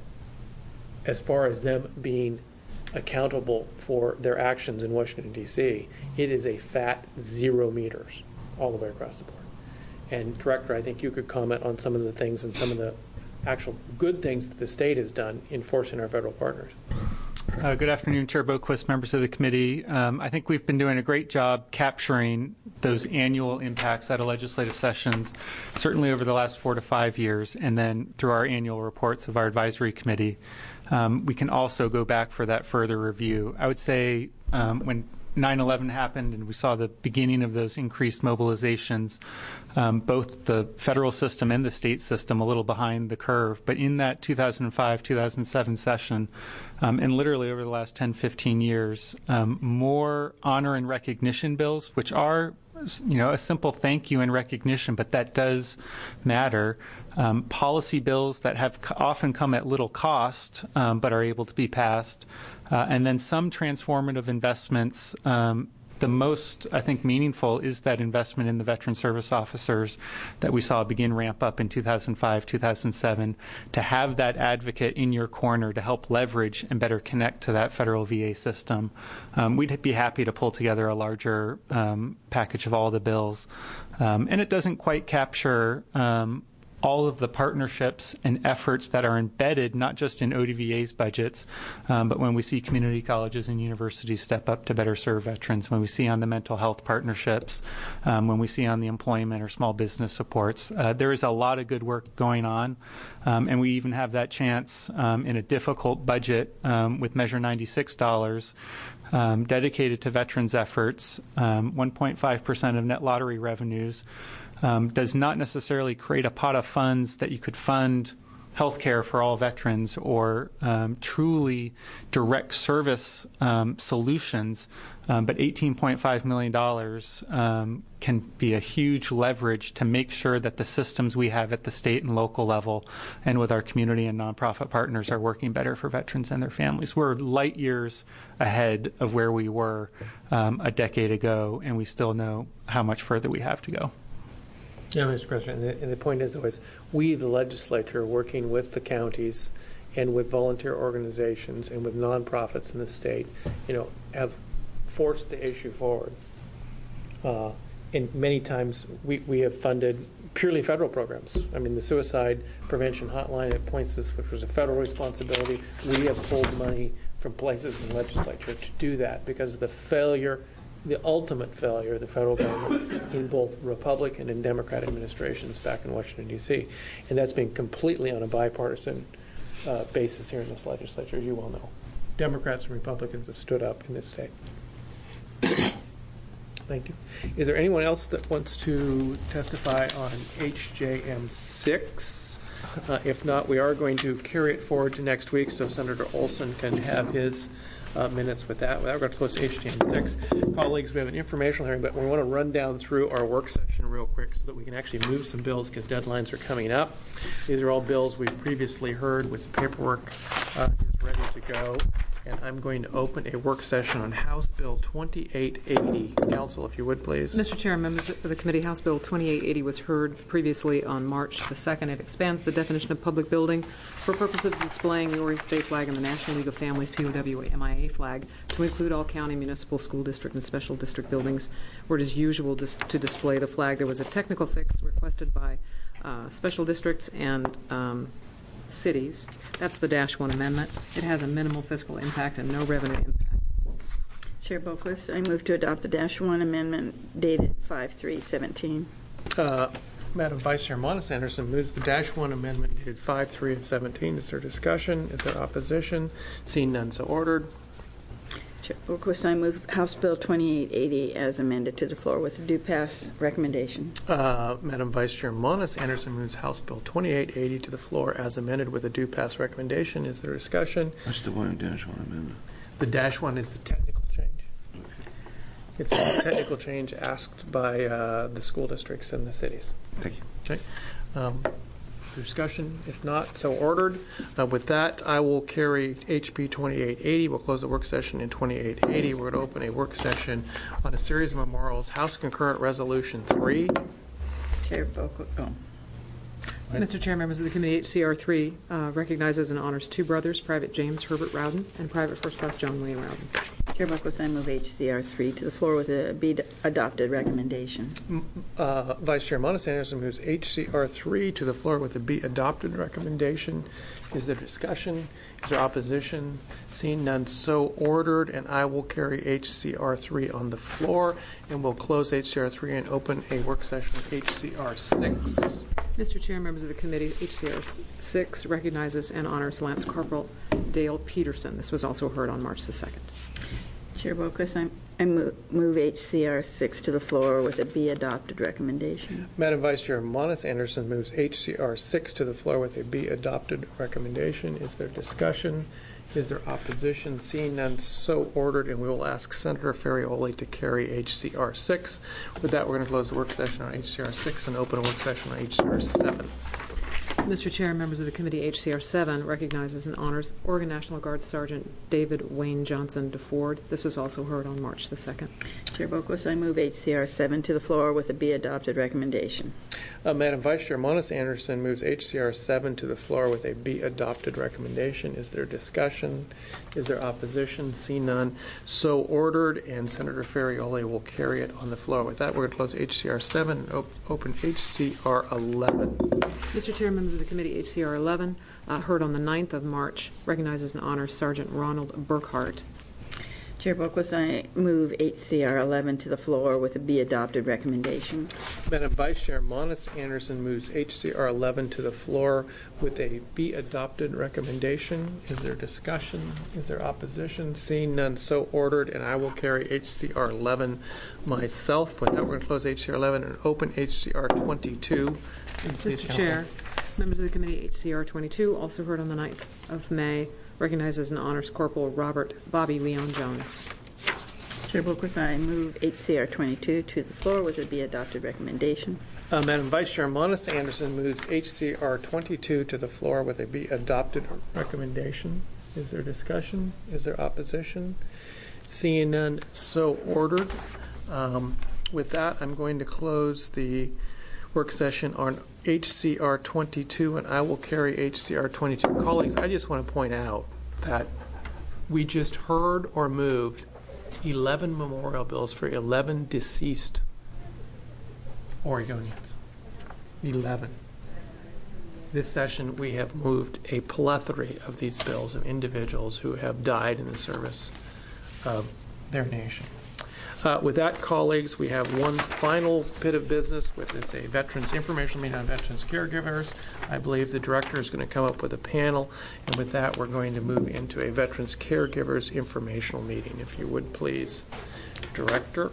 S1: as far as them being accountable for their actions in Washington, D C, it is a fat zero meters all the way across the board. And Director, I think you could comment on some of the things and some of the actual good things that the state has done in forcing our federal partners.
S13: Uh, good afternoon, Chair Boquist, members of the committee. Um, I think we've been doing a great job capturing those annual impacts out of legislative sessions, certainly over the last four to five years, and then through our annual reports of our advisory committee. Um, we can also go back for that further review. I would say um, when nine eleven happened and we saw the beginning of those increased mobilizations, um, both the federal system and the state system a little behind the curve. But in that two thousand five, two thousand seven session, um, and literally over the last ten, fifteen years, um, more honor and recognition bills, which are, you know, a simple thank you and recognition, but that does matter. Um, policy bills that have c- often come at little cost, um, but are able to be passed. Uh, and then some transformative investments. Um, the most, I think, meaningful is that investment in the veteran service officers that we saw begin ramp up in two thousand five, two thousand seven, to have that advocate in your corner to help leverage and better connect to that federal V A system. Um, we'd be happy to pull together a larger um, package of all the bills. Um, and it doesn't quite capture um, all of the partnerships and efforts that are embedded not just in O D V A's budgets, um, but when we see community colleges and universities step up to better serve veterans, when we see on the mental health partnerships, um, when we see on the employment or small business supports. Uh, there is a lot of good work going on, um, and we even have that chance um, in a difficult budget um, with Measure ninety-six dollars um, dedicated to veterans efforts, um, one point five percent of net lottery revenues. Um, does not necessarily create a pot of funds that you could fund health care for all veterans or um, truly direct service um, solutions, um, but eighteen point five million dollars um, can be a huge leverage to make sure that the systems we have at the state and local level and with our community and nonprofit partners are working better for veterans and their families. We're light years ahead of where we were um, a decade ago, and we still know how much further we have to go.
S1: Yeah, Mister President, and the, and the point is always, we, the legislature, working with the counties and with volunteer organizations and with nonprofits in the state, you know, have forced the issue forward. Uh, and many times we, we have funded purely federal programs. I mean, the suicide prevention hotline at Points, which was a federal responsibility, we have pulled money from places in the legislature to do that because of the failure, the ultimate failure of the federal government in both Republican and Democrat administrations back in Washington, D C And that's been completely on a bipartisan uh, basis here in this legislature, as you well know. Democrats and Republicans have stood up in this state. Thank you. Is there anyone else that wants to testify on H J M six? Uh, if not, we are going to carry it forward to next week so Senator Olson can have his Uh, minutes with that. We're going to close H J M six. Colleagues, we have an informational hearing, but we want to run down through our work session real quick so that we can actually move some bills because deadlines are coming up. These are all bills we've previously heard with the paperwork uh, is ready to go. and I'm going to open a work session on House Bill twenty-eight eighty. Council, if you would, please.
S2: Mister Chair, members of the committee, House Bill twenty-eight eighty was heard previously on March the second. It expands the definition of public building for purpose of displaying the Oregon State flag and the National League of Families P O W A M I A flag to include all county, municipal, school district, and special district buildings where it is usual dis- to display the flag. There was a technical fix requested by uh, special districts and um, cities. That's the dash one amendment. It has a minimal fiscal impact and no revenue impact.
S4: Chair Boquist, I move to adopt the dash one amendment dated five three seventeen.
S1: Uh, Madam Vice Chair Monis Anderson moves the dash one amendment dated five three of seventeen. Is there discussion? Is there opposition? Seeing none, so ordered.
S4: Chair Boquist, I move House Bill twenty-eight eighty as amended to the floor with a due pass recommendation.
S1: Uh, Madam Vice Chair Monis Anderson moves House Bill twenty-eight eighty to the floor as amended with a due pass recommendation. Is there discussion?
S12: What's the one dash one amendment?
S1: The dash one is the technical change. It's a technical change asked by uh, the school districts and the cities.
S12: Thank you.
S1: Okay. Um, discussion? If not, so ordered. Uh, with that, I will carry H B twenty-eight eighty. We'll close the work session in twenty-eight eighty. We're going to open a work session on a series of memorials. House Concurrent Resolution three.
S4: Chair Boquist, oh.
S2: Mister Chair, members of the committee, H C R three uh, recognizes and honors two brothers, Private James Herbert Rowden and Private First Class John William Rowden.
S4: Chair Boquist, I move H C R three to the floor with a be adopted recommendation.
S1: Uh, Vice Chair Monis Anderson moves H C R three to the floor with a be adopted recommendation. Is there discussion? Is there opposition? Seeing none, so ordered, and I will carry H C R three on the floor, and we'll close H C R three and open a work session with H C R six.
S2: Mister Chair, members of the committee, H C R six recognizes and honors Lance Corporal Dale Peterson. This was also heard on March the second.
S4: Chair Boquist, I, I move, move H C R six to the floor with a be adopted recommendation.
S1: Madam Vice Chair Monis Anderson moves H C R six to the floor with a be adopted recommendation. Is there discussion? Is there opposition? Seeing none, so ordered, and we will ask Senator Ferrioli to carry H C R six. With that, we're going to close the work session on H C R six and open a work session on H C R seven.
S2: Mister Chair, members of the committee, H C R seven recognizes and honors Oregon National Guard Sergeant David Wayne Johnson DeFord. This was also heard on March the second.
S4: Chair Boquist, I move H C R seven to the floor with a be adopted recommendation.
S1: Uh, Madam Vice Chair Monis Anderson moves H C R seven to the floor with a be adopted recommendation. Is there discussion? Is there opposition? See none. So ordered, and Senator Ferrioli will carry it on the floor. With that, we're going to close H C R seven and op- open H C R eleven.
S2: Mister Chair, members of the committee, H C R eleven, uh, heard on the ninth of March, recognizes and honors Sergeant Ronald Burkhart.
S4: Chair Boquist, I move H C R eleven to the floor with a be adopted recommendation.
S1: Madam Vice Chair Monis Anderson moves H C R eleven to the floor with a be adopted recommendation. Is there discussion? Is there opposition? Seeing none, so ordered, and I will carry H C R eleven myself. With that, we're going to close H C R eleven and open H C R twenty-two.
S2: Mister Chair, members of the committee, H C R twenty-two, also heard on the ninth of May, recognizes and honors Corporal Robert Bobby Leon Jones.
S4: Chair Boquist, I move H C R twenty-two to the floor with a be adopted recommendation.
S1: Uh, Madam Vice Chair Monis Anderson moves H C R twenty-two to the floor with a be adopted recommendation. Is there discussion? Is there opposition? Seeing none, so ordered. Um, with that, I'm going to close the work session on H C R twenty-two, and I will carry H C R twenty-two. Colleagues, I just want to point out that we just heard or moved eleven memorial bills for eleven deceased Oregonians. eleven. This session, we have moved a plethora of these bills of individuals who have died in the service of their nation. Uh, with that, colleagues, we have one final bit of business, which is a Veterans Information Meeting on Veterans Caregivers. I believe the director is going to come up with a panel, and with that, we're going to move into a Veterans Caregivers Informational Meeting, if you would please. Director.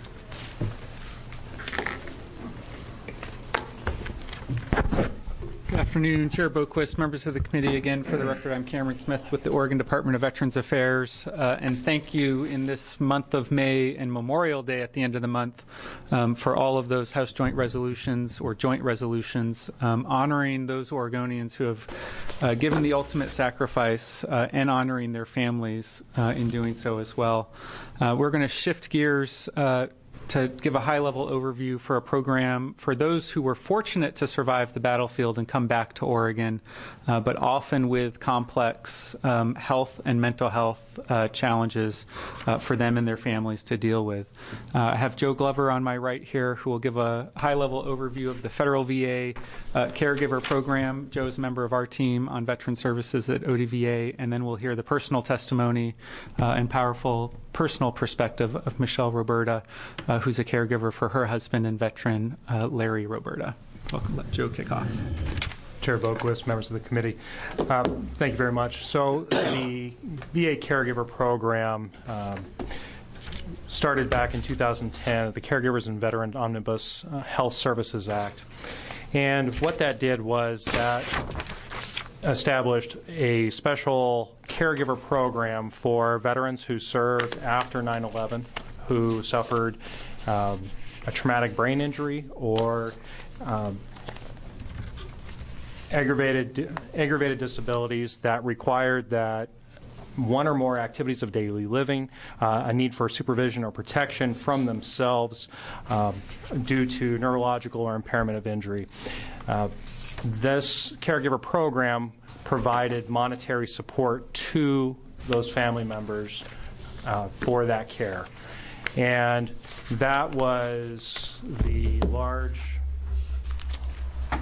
S2: Good
S13: Good afternoon, Chair Boquist, members of the committee. Again, for the record, I'm Cameron Smith with the Oregon Department of Veterans Affairs. Uh, and thank you in this month of May and Memorial Day at the end of the month um, for all of those House joint resolutions or joint resolutions um, honoring those Oregonians who have uh, given the ultimate sacrifice uh, and honoring their families uh, in doing so as well. Uh, we're going to shift gears uh, to give a high-level overview for a program for those who were fortunate to survive the battlefield and come back to Oregon, uh, but often with complex um, health and mental health uh, challenges uh, for them and their families to deal with. Uh, I have Joe Glover on my right here who will give a high-level overview of the federal V A uh, caregiver program. Joe is a member of our team on veteran services at O D V A, and then we'll hear the personal testimony uh, and powerful personal perspective of Michelle Roberta, uh, who's a caregiver for her husband and veteran, uh, Larry Roberta. Welcome. Let Joe kick off.
S14: Chair Boquist, members of the committee, um, thank you very much. So the V A caregiver program um, started back in two thousand ten, the Caregivers and Veteran Omnibus uh, Health Services Act. And what that did was that established a special caregiver program for veterans who served after nine eleven, who suffered um, a traumatic brain injury or um, aggravated aggravated disabilities that required that one or more activities of daily living, uh, a need for supervision or protection from themselves um, due to neurological or impairment of injury. Uh, this caregiver program provided monetary support to those family members uh, for that care. And that was the large, uh,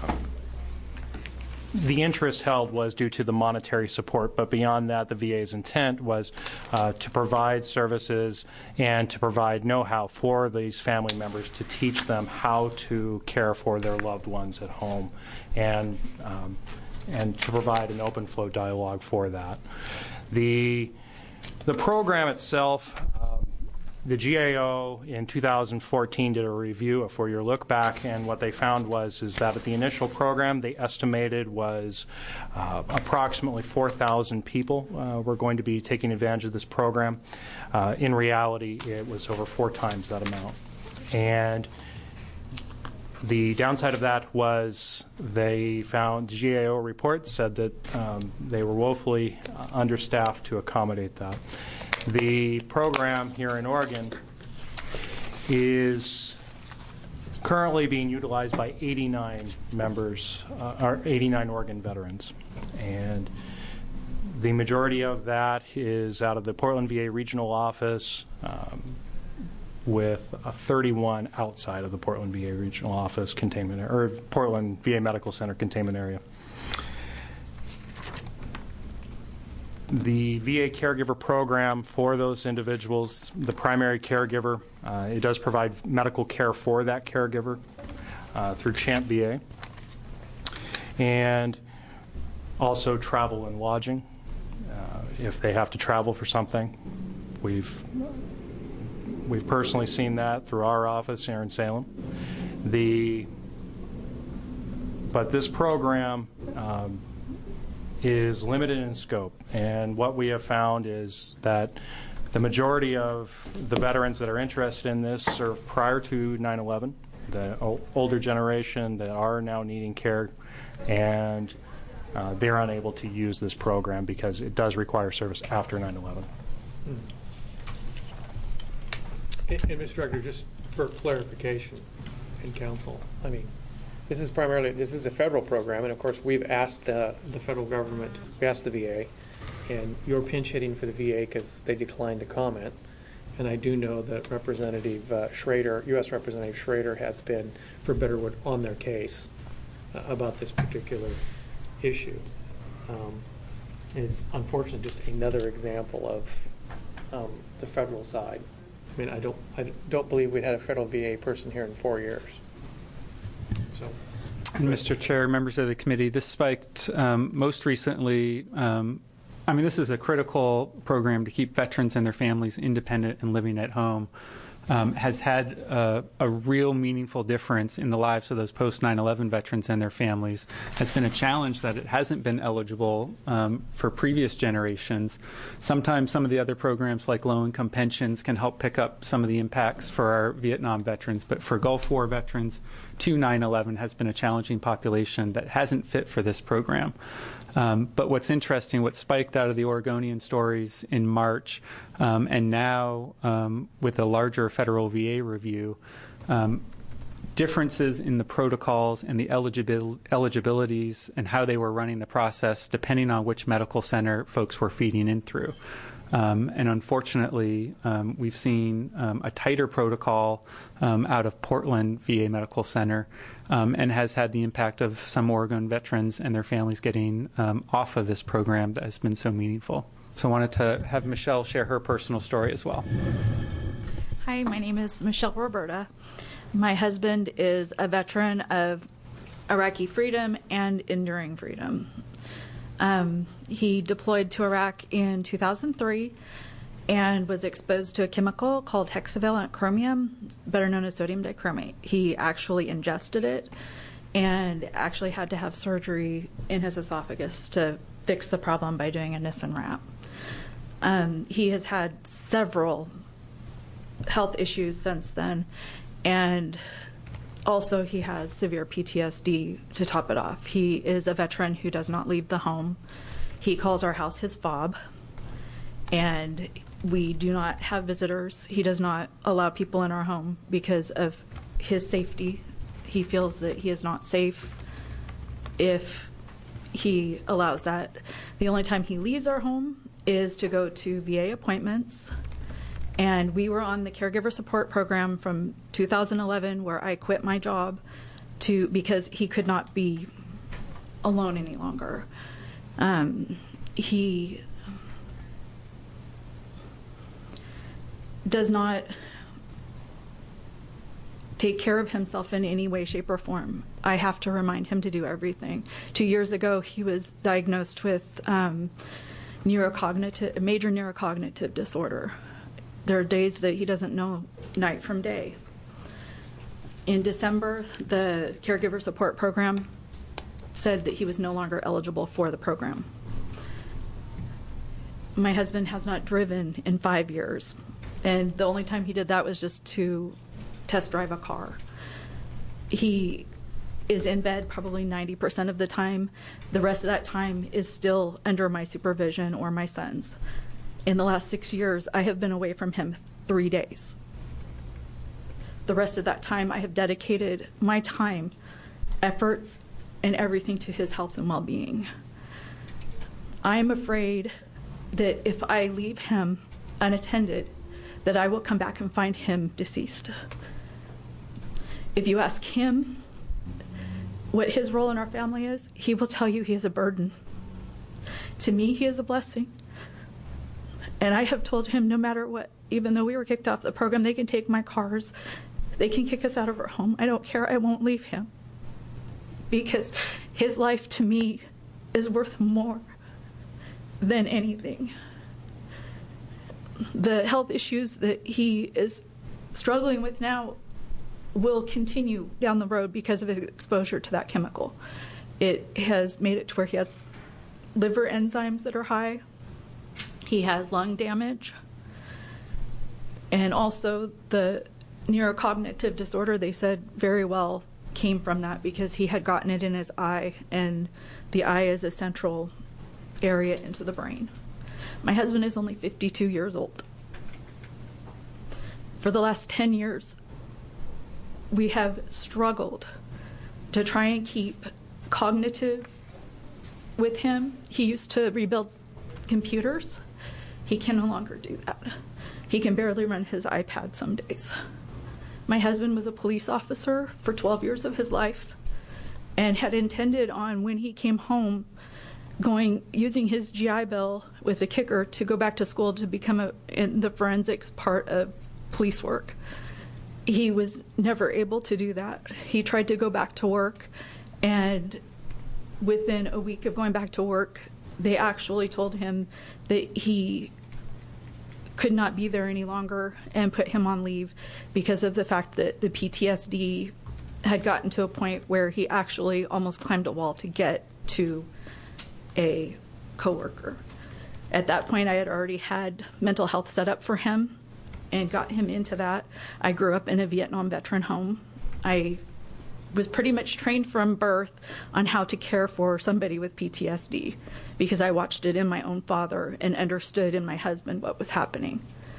S14: the interest held was due to the monetary support, but beyond that, the V A's intent was uh, to provide services and to provide know-how for these family members to teach them how to care for their loved ones at home, and um, and to provide an open flow dialogue for that. The, the program itself, um, the G A O in two thousand fourteen did a review, a four-year look back, and what they found was is that at the initial program they estimated was uh, approximately four thousand people uh, were going to be taking advantage of this program. Uh, in reality, it was over four times that amount. And the downside of that was they found, the G A O report said that um, they were woefully understaffed to accommodate that. The program here in Oregon is currently being utilized by eighty-nine members, uh, or eighty-nine Oregon veterans. And the majority of that is out of the Portland V A regional office, um, with a thirty-one outside of the Portland V A regional office containment, or Portland V A Medical Center containment area. The V A caregiver program for those individuals, the primary caregiver, uh, it does provide medical care for that caregiver uh, through Champ V A, and also travel and lodging uh, if they have to travel for something. We've We've personally seen that through our office here in Salem. The, but this program um, is limited in scope, and what we have found is that the majority of the veterans that are interested in this served prior to nine eleven, the o- older generation that are now needing care, and uh, they're unable to use this program because it does require service after nine eleven.
S1: Hmm. And, and Mister Director, just for clarification and counsel, I mean, this is primarily, this is a federal program, and of course we've asked the, the federal government, we asked the V A, and you're pinch hitting for the V A because they declined to comment. And I do know that Representative uh, Schrader, U S Representative Schrader, has been, for better word, on their case uh, about this particular issue. Um, and it's unfortunately just another example of um, the federal side. I mean, I don't, I don't believe we'd had a federal V A person here in four years. So,
S13: and Mister Chair, members of the committee, this spiked um, most recently. Um, I mean, this is a critical program to keep veterans and their families independent and living at home. um, has had a, a real meaningful difference in the lives of those post nine eleven veterans and their families. Has been a challenge that it hasn't been eligible um, for previous generations. Sometimes some of the other programs like low-income pensions can help pick up some of the impacts for our Vietnam veterans, but for Gulf War veterans, to nine eleven has been a challenging population that hasn't fit for this program. Um, but what's interesting, what spiked out of the Oregonian stories in March, um, and now um, with a larger federal V A review, um, differences in the protocols and the eligibil- eligibilities and how they were running the process depending on which medical center folks were feeding in through. Um, and unfortunately, um, we've seen um, a tighter protocol um, out of Portland V A Medical Center, um, and has had the impact of some Oregon veterans and their families getting um, off of this program that has been so meaningful. So I wanted to have Michelle share her personal story as well.
S15: Hi, my name is Michelle Roberta. My husband is a veteran of Iraqi freedom and enduring freedom. Um, he deployed to Iraq in two thousand three and was exposed to a chemical called hexavalent chromium, better known as sodium dichromate. He actually ingested it and actually had to have surgery in his esophagus to fix the problem by doing a Nissen wrap. Um, he has had several health issues since then, and also, he has severe P T S D to top it off. He is a veteran who does not leave the home. He calls our house his fob, and we do not have visitors. He does not allow people in our home because of his safety. He feels that he is not safe if he allows that. The only time he leaves our home is to go to V A appointments. And we were on the caregiver support program from two thousand eleven, where I quit my job to because he could not be alone any longer. Um, he does not take care of himself in any way, shape, or form. I have to remind him to do everything. Two years ago, he was diagnosed with um, neurocognitive, major neurocognitive disorder. There are days that he doesn't know night from day. In December, the caregiver support program said that he was no longer eligible for the program. My husband has not driven in five years, and the only time he did that was just to test drive a car. He is in bed probably ninety percent of the time. The rest of that time is still under my supervision or my son's. In the last six years, I have been away from him three days. The rest of that time, I have dedicated my time, efforts, and everything to his health and well-being. I am afraid that if I leave him unattended, that I will come back and find him deceased. If you ask him what his role in our family is, he will tell you he is a burden. To me, he is a blessing. And I have told him no matter what, even though we were kicked off the program, they can take my cars, they can kick us out of our home. I don't care. I won't leave him. Because his life to me is worth more than anything. The health issues that he is struggling with now will continue down the road because of his exposure to that chemical. It has made it to where he has liver enzymes that are high. He has lung damage, and also the neurocognitive disorder, they said very well came from that because he had gotten it in his eye, and the eye is a central area into the brain. My husband is only fifty-two years old. For the last ten years, we have struggled to try and keep cognitive with him. He used to rebuild computers. He can no longer do that. He can barely run his iPad some days. My husband was a police officer for twelve years of his life and had intended on, when he came home, going using his G I Bill with a kicker to go back to school to become a, in the forensics part of police work. He was never able to do that. He tried to go back to work, and within a week of going back to work, they actually told him that he could not be there any longer and put him on leave because of the fact that the P T S D had gotten to a point where he actually almost climbed a wall to get to a coworker. At that point, I had already had mental health set up for him and got him into that. I grew up in a Vietnam veteran home. I was pretty much trained from birth on how to care for somebody with P T S D because I watched it in my own father and understood in my husband what was happening.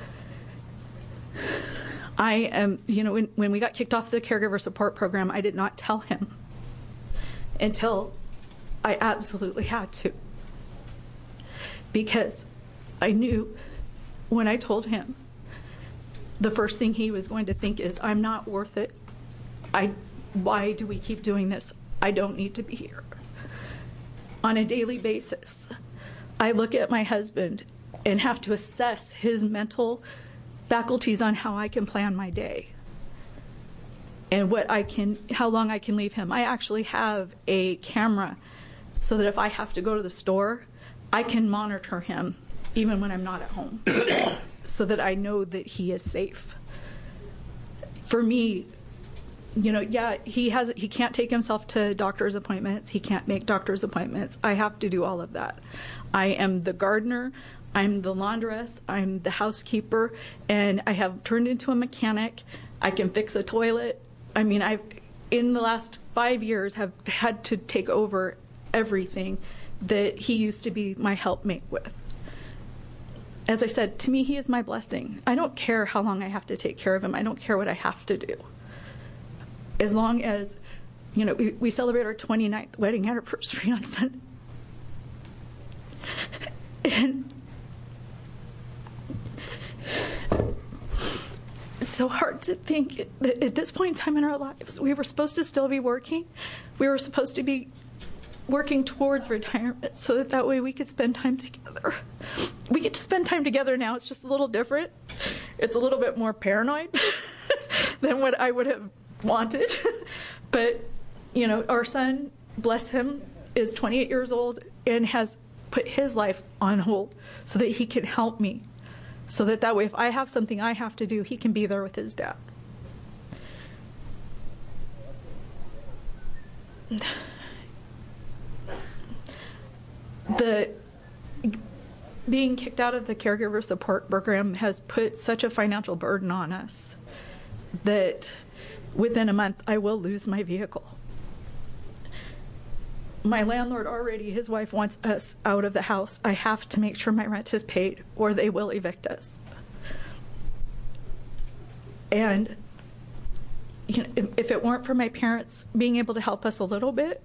S15: I am, you know, when, when we got kicked off the caregiver support program, I did not tell him until I absolutely had to, because I knew when I told him, the first thing he was going to think is, I'm not worth it. I, why do we keep doing this? I don't need to be here. On a daily basis, I look at my husband and have to assess his mental faculties on how I can plan my day and what I can, how long I can leave him. I actually have a camera so that if I have to go to the store, I can monitor him even when I'm not at home so that I know that he is safe. For me, you know, yeah, he has he can't take himself to doctor's appointments. He can't make doctor's appointments. I have to do all of that. I am the gardener. I'm the laundress. I'm the housekeeper, and I have turned into a mechanic. I can fix a toilet. I mean, I've in the last five years have had to take over everything that he used to be my helpmate with. As I said, to me, he is my blessing. I don't care how long I have to take care of him. I don't care what I have to do. As long as, you know, we, we celebrate our twenty-ninth wedding anniversary on Sunday. And it's so hard to think that at this point in time in our lives, we were supposed to still be working. We were supposed to be working towards retirement so that that way we could spend time together. We get to spend time together now. It's just a little different. It's a little bit more paranoid than what I would have wanted. But, you know, our son, bless him, is twenty-eight years old and has put his life on hold so that he can help me. So that that way if I have something I have to do, he can be there with his dad. The being kicked out of the caregiver support program has put such a financial burden on us that within a month I will lose my vehicle. My landlord already, his wife wants us out of the house. I have to make sure my rent is paid or they will evict us. And you know, if, if it weren't for my parents being able to help us a little bit,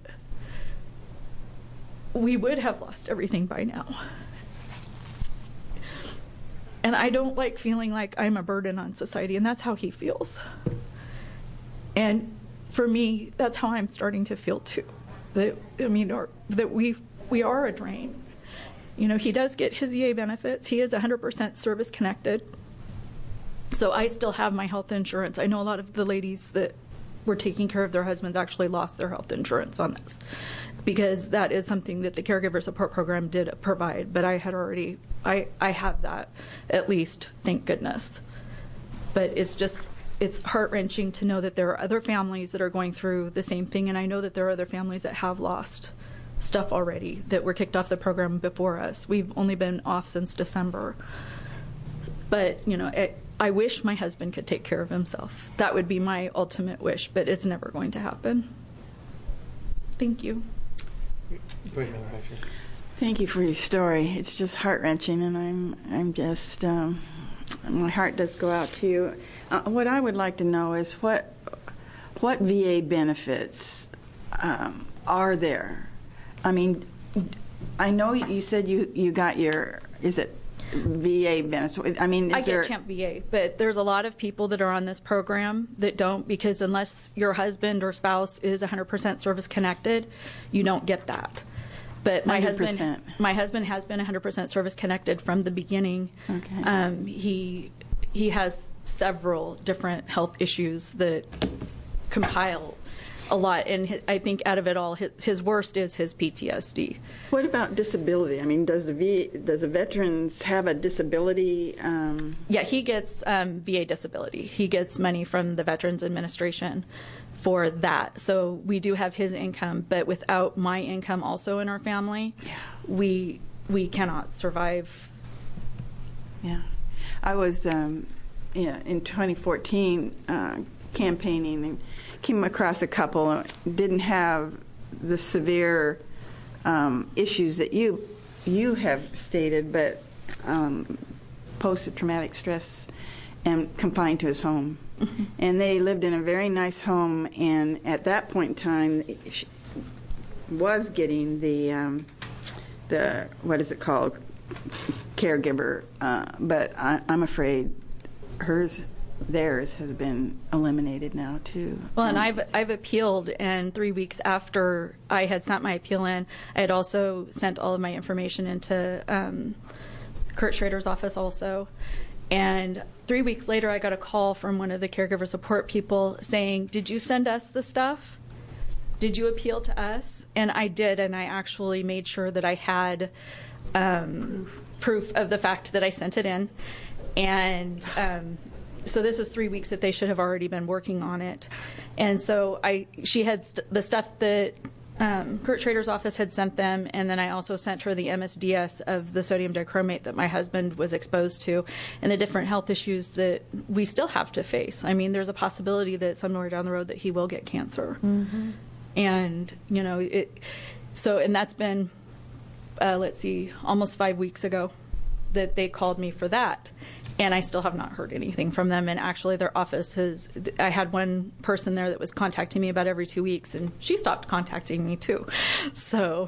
S15: we would have lost everything by now. And I don't like feeling like I'm a burden on society, and that's how he feels. And for me, that's how I'm starting to feel too. That I mean, or, that we we are a drain. You know, he does get his E A benefits. He is one hundred percent service connected. So I still have my health insurance. I know a lot of the ladies that were taking care of their husbands actually lost their health insurance on this, because that is something that the caregiver support program did provide. But I had already, I, I have that at least, thank goodness. But it's just, it's heart-wrenching to know that there are other families that are going through the same thing, and I know that there are other families that have lost stuff already that were kicked off the program before us. We've only been off since December. But, you know, it, I wish my husband could take care of himself. That would be my ultimate wish, but it's never going to happen. Thank you.
S4: Thank you for your story. It's just heart-wrenching, and I'm I'm just um, my heart does go out to you. Uh, what I would like to know is what what V A benefits um, are there? I mean, I know you said you you got your, is it V A benefits? I mean, is
S15: I
S4: there...
S15: get Champ V A, but there's a lot of people that are on this program that don't, because unless your husband or spouse is one hundred percent service connected, you don't get that. But my husband,
S4: one hundred percent.
S15: my husband has been one hundred percent service connected from the beginning.
S4: Okay.
S15: Um, he he has several different health issues that compile a lot. And hi- I think out of it all, his, his worst is his P T S D.
S4: What about disability? I mean, does the V, does the veterans have a disability? Um...
S15: Yeah, he gets um, V A disability. He gets money from the Veterans Administration for that. So we do have his income, but without my income also in our family, yeah. we we cannot survive.
S4: Yeah. I was um, yeah, in twenty fourteen uh, campaigning and came across a couple that didn't have the severe um, issues that you you have stated, but um, post-traumatic stress and confined to his home. Mm-hmm. And they lived in a very nice home, and at that point in time, she was getting the um, the what is it called, caregiver. Uh, but I, I'm afraid hers, theirs, has been eliminated now too.
S15: Well, and I've I've appealed, and three weeks after I had sent my appeal in, I had also sent all of my information into um, Kurt Schrader's office also. And three weeks later, I got a call from one of the caregiver support people saying, "Did you send us the stuff? Did you appeal to us?" And I did, and I actually made sure that I had um, proof of the fact that I sent it in. And um, so this was three weeks that they should have already been working on it. And so I, she had st- the stuff that um, Kurt Schrader's office had sent them, and then I also sent her the M S D S of the sodium dichromate that my husband was exposed to, and the different health issues that we still have to face. I mean, there's a possibility that somewhere down the road that he will get cancer. Mm-hmm. And, you know, it, so, and that's been, uh, let's see, almost five weeks ago that they called me for that. And I still have not heard anything from them. And actually, their office has, I had one person there that was contacting me about every two weeks, and she stopped contacting me too. So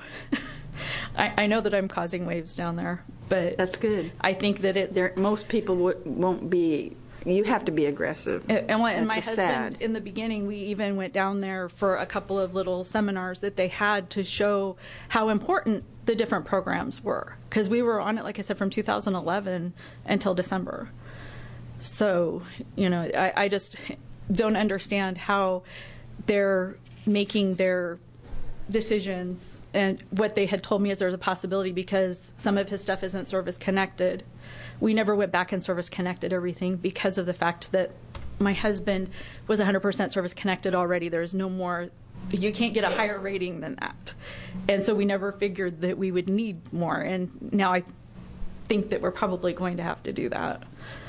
S15: I, I know that I'm causing waves down there, but
S4: that's good.
S15: I think that it's.
S4: There, most people w- won't be. You have to be aggressive.
S15: And, and, and my husband,
S4: sad.
S15: in the beginning, we even went down there for a couple of little seminars that they had to show how important the different programs were. Because we were on it, like I said, from two thousand eleven until December. So, you know, I, I just don't understand how they're making their decisions. And what they had told me is there's a possibility because some of his stuff isn't service connected. We never went back and service connected everything because of the fact that my husband was one hundred percent service connected already. There's no more, you can't get a higher rating than that. And so we never figured that we would need more. And now I think that we're probably going to have to do that.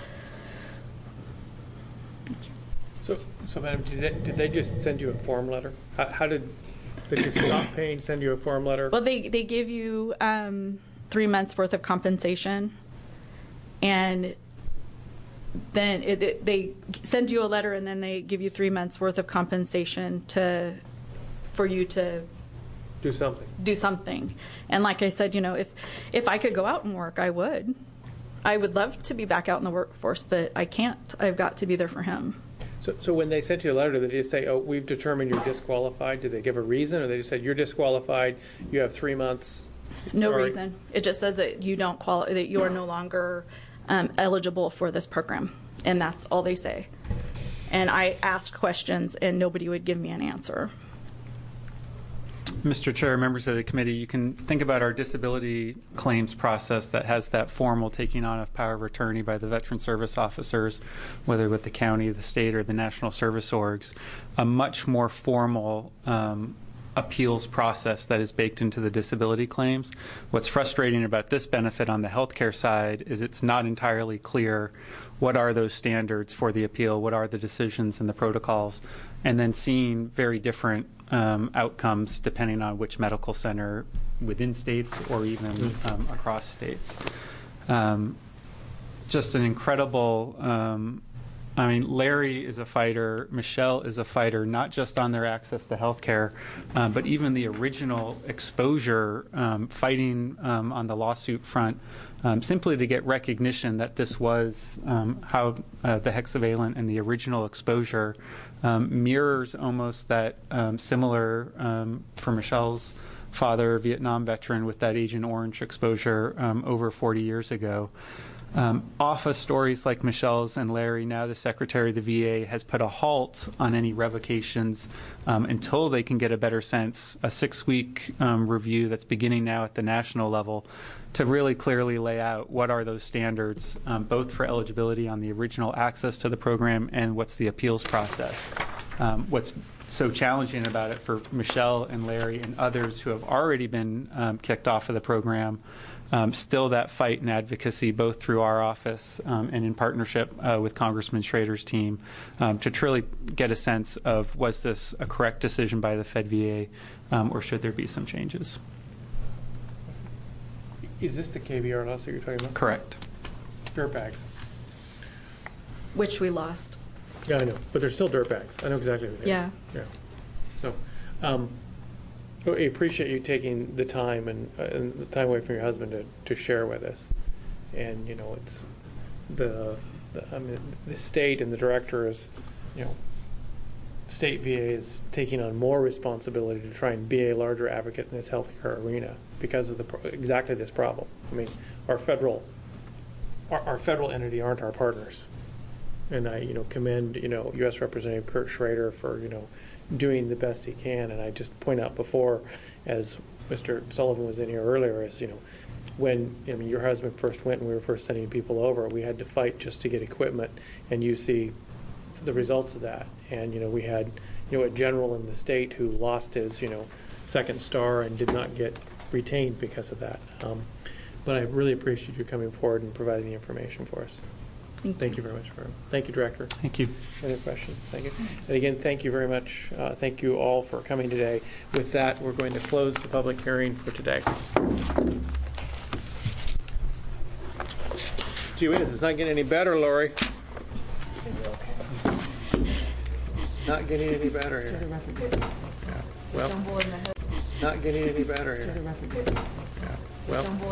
S1: So, so madam, did they, did they just send you a form letter? How, how did they just stop paying, send you a form letter?
S15: Well, they, they give you um, three months worth of compensation. And then it, it, they send you a letter, and then they give you three months worth of compensation to, for you to
S1: do something.
S15: Do something. And like I said, you know, if if I could go out and work, I would. I would love to be back out in the workforce, but I can't. I've got to be there for him.
S1: So, so when they sent you a letter, did they just say, "Oh, we've determined you're disqualified"? Did they give a reason, or they just said you're disqualified? You have three months.
S15: No
S1: Sorry.
S15: reason. It just says that you don't qualify, that you are no longer um, eligible for this program, and that's all they say. And I asked questions, and nobody would give me an answer.
S13: Mister Chair, members of the committee, you can think about our disability claims process that has that formal taking on of power of attorney by the veteran service officers, whether with the county, the state, or the national service orgs, a much more formal um, appeals process that is baked into the disability claims. What's frustrating about this benefit on the healthcare side is it's not entirely clear what are those standards for the appeal, what are the decisions and the protocols, and then seeing very different um, outcomes depending on which medical center within states or even um, across states. Um, just an incredible um, I mean, Larry is a fighter, Michelle is a fighter, not just on their access to health care, um, but even the original exposure, um, fighting um, on the lawsuit front, um, simply to get recognition that this was um, how uh, the hexavalent and the original exposure um, mirrors almost that um, similar um, for Michelle's father, Vietnam veteran, with that Agent Orange exposure um, over forty years ago. Um, off of stories like Michelle's and Larry, now the Secretary of the V A has put a halt on any revocations um, until they can get a better sense, a six-week um, review that's beginning now at the national level to really clearly lay out what are those standards, um, both for eligibility on the original access to the program and what's the appeals process. Um, what's so challenging about it for Michelle and Larry and others who have already been um, kicked off of the program, Um, still that fight and advocacy both through our office um, and in partnership uh, with Congressman Schrader's team um, to truly get a sense of was this a correct decision by the Fed V A um, or should there be some changes?
S1: Is this the K V R lawsuit you're talking about?
S13: Correct.
S1: Dirt bags.
S15: Which we lost.
S1: Yeah, I know, but they're still dirt bags. I know exactly what they
S15: Yeah.
S1: are. Yeah. So, um, I appreciate you taking the time and, uh, and the time away from your husband to, to share with us. And, you know, it's the, the, I mean, the state and the director is, you know, state V A is taking on more responsibility to try and be a larger advocate in this healthcare arena because of the pro- exactly this problem. I mean, our federal, our, our federal entity aren't our partners. And I, you know, commend, you know, U S Representative Kurt Schrader for, you know, doing the best he can. And I just point out before, as Mister Sullivan was in here earlier, is, you know, when, I mean, your husband first went and we were first sending people over, we had to fight just to get equipment, and you see the results of that. And, you know, we had, you know, a general in the state who lost his, you know, second star and did not get retained because of that. Um, but I really appreciate you coming forward and providing the information for us.
S15: Thank,
S1: thank you very much. For, thank you, Director.
S13: Thank you.
S1: Any questions? Thank you. And again, thank you very much. Uh, thank you all for coming today. With that, we're going to close the public hearing for today. Gee whiz, it's not getting any better, Lori. Not getting any better here. Yeah. Well, not getting any better here. Yeah. Well.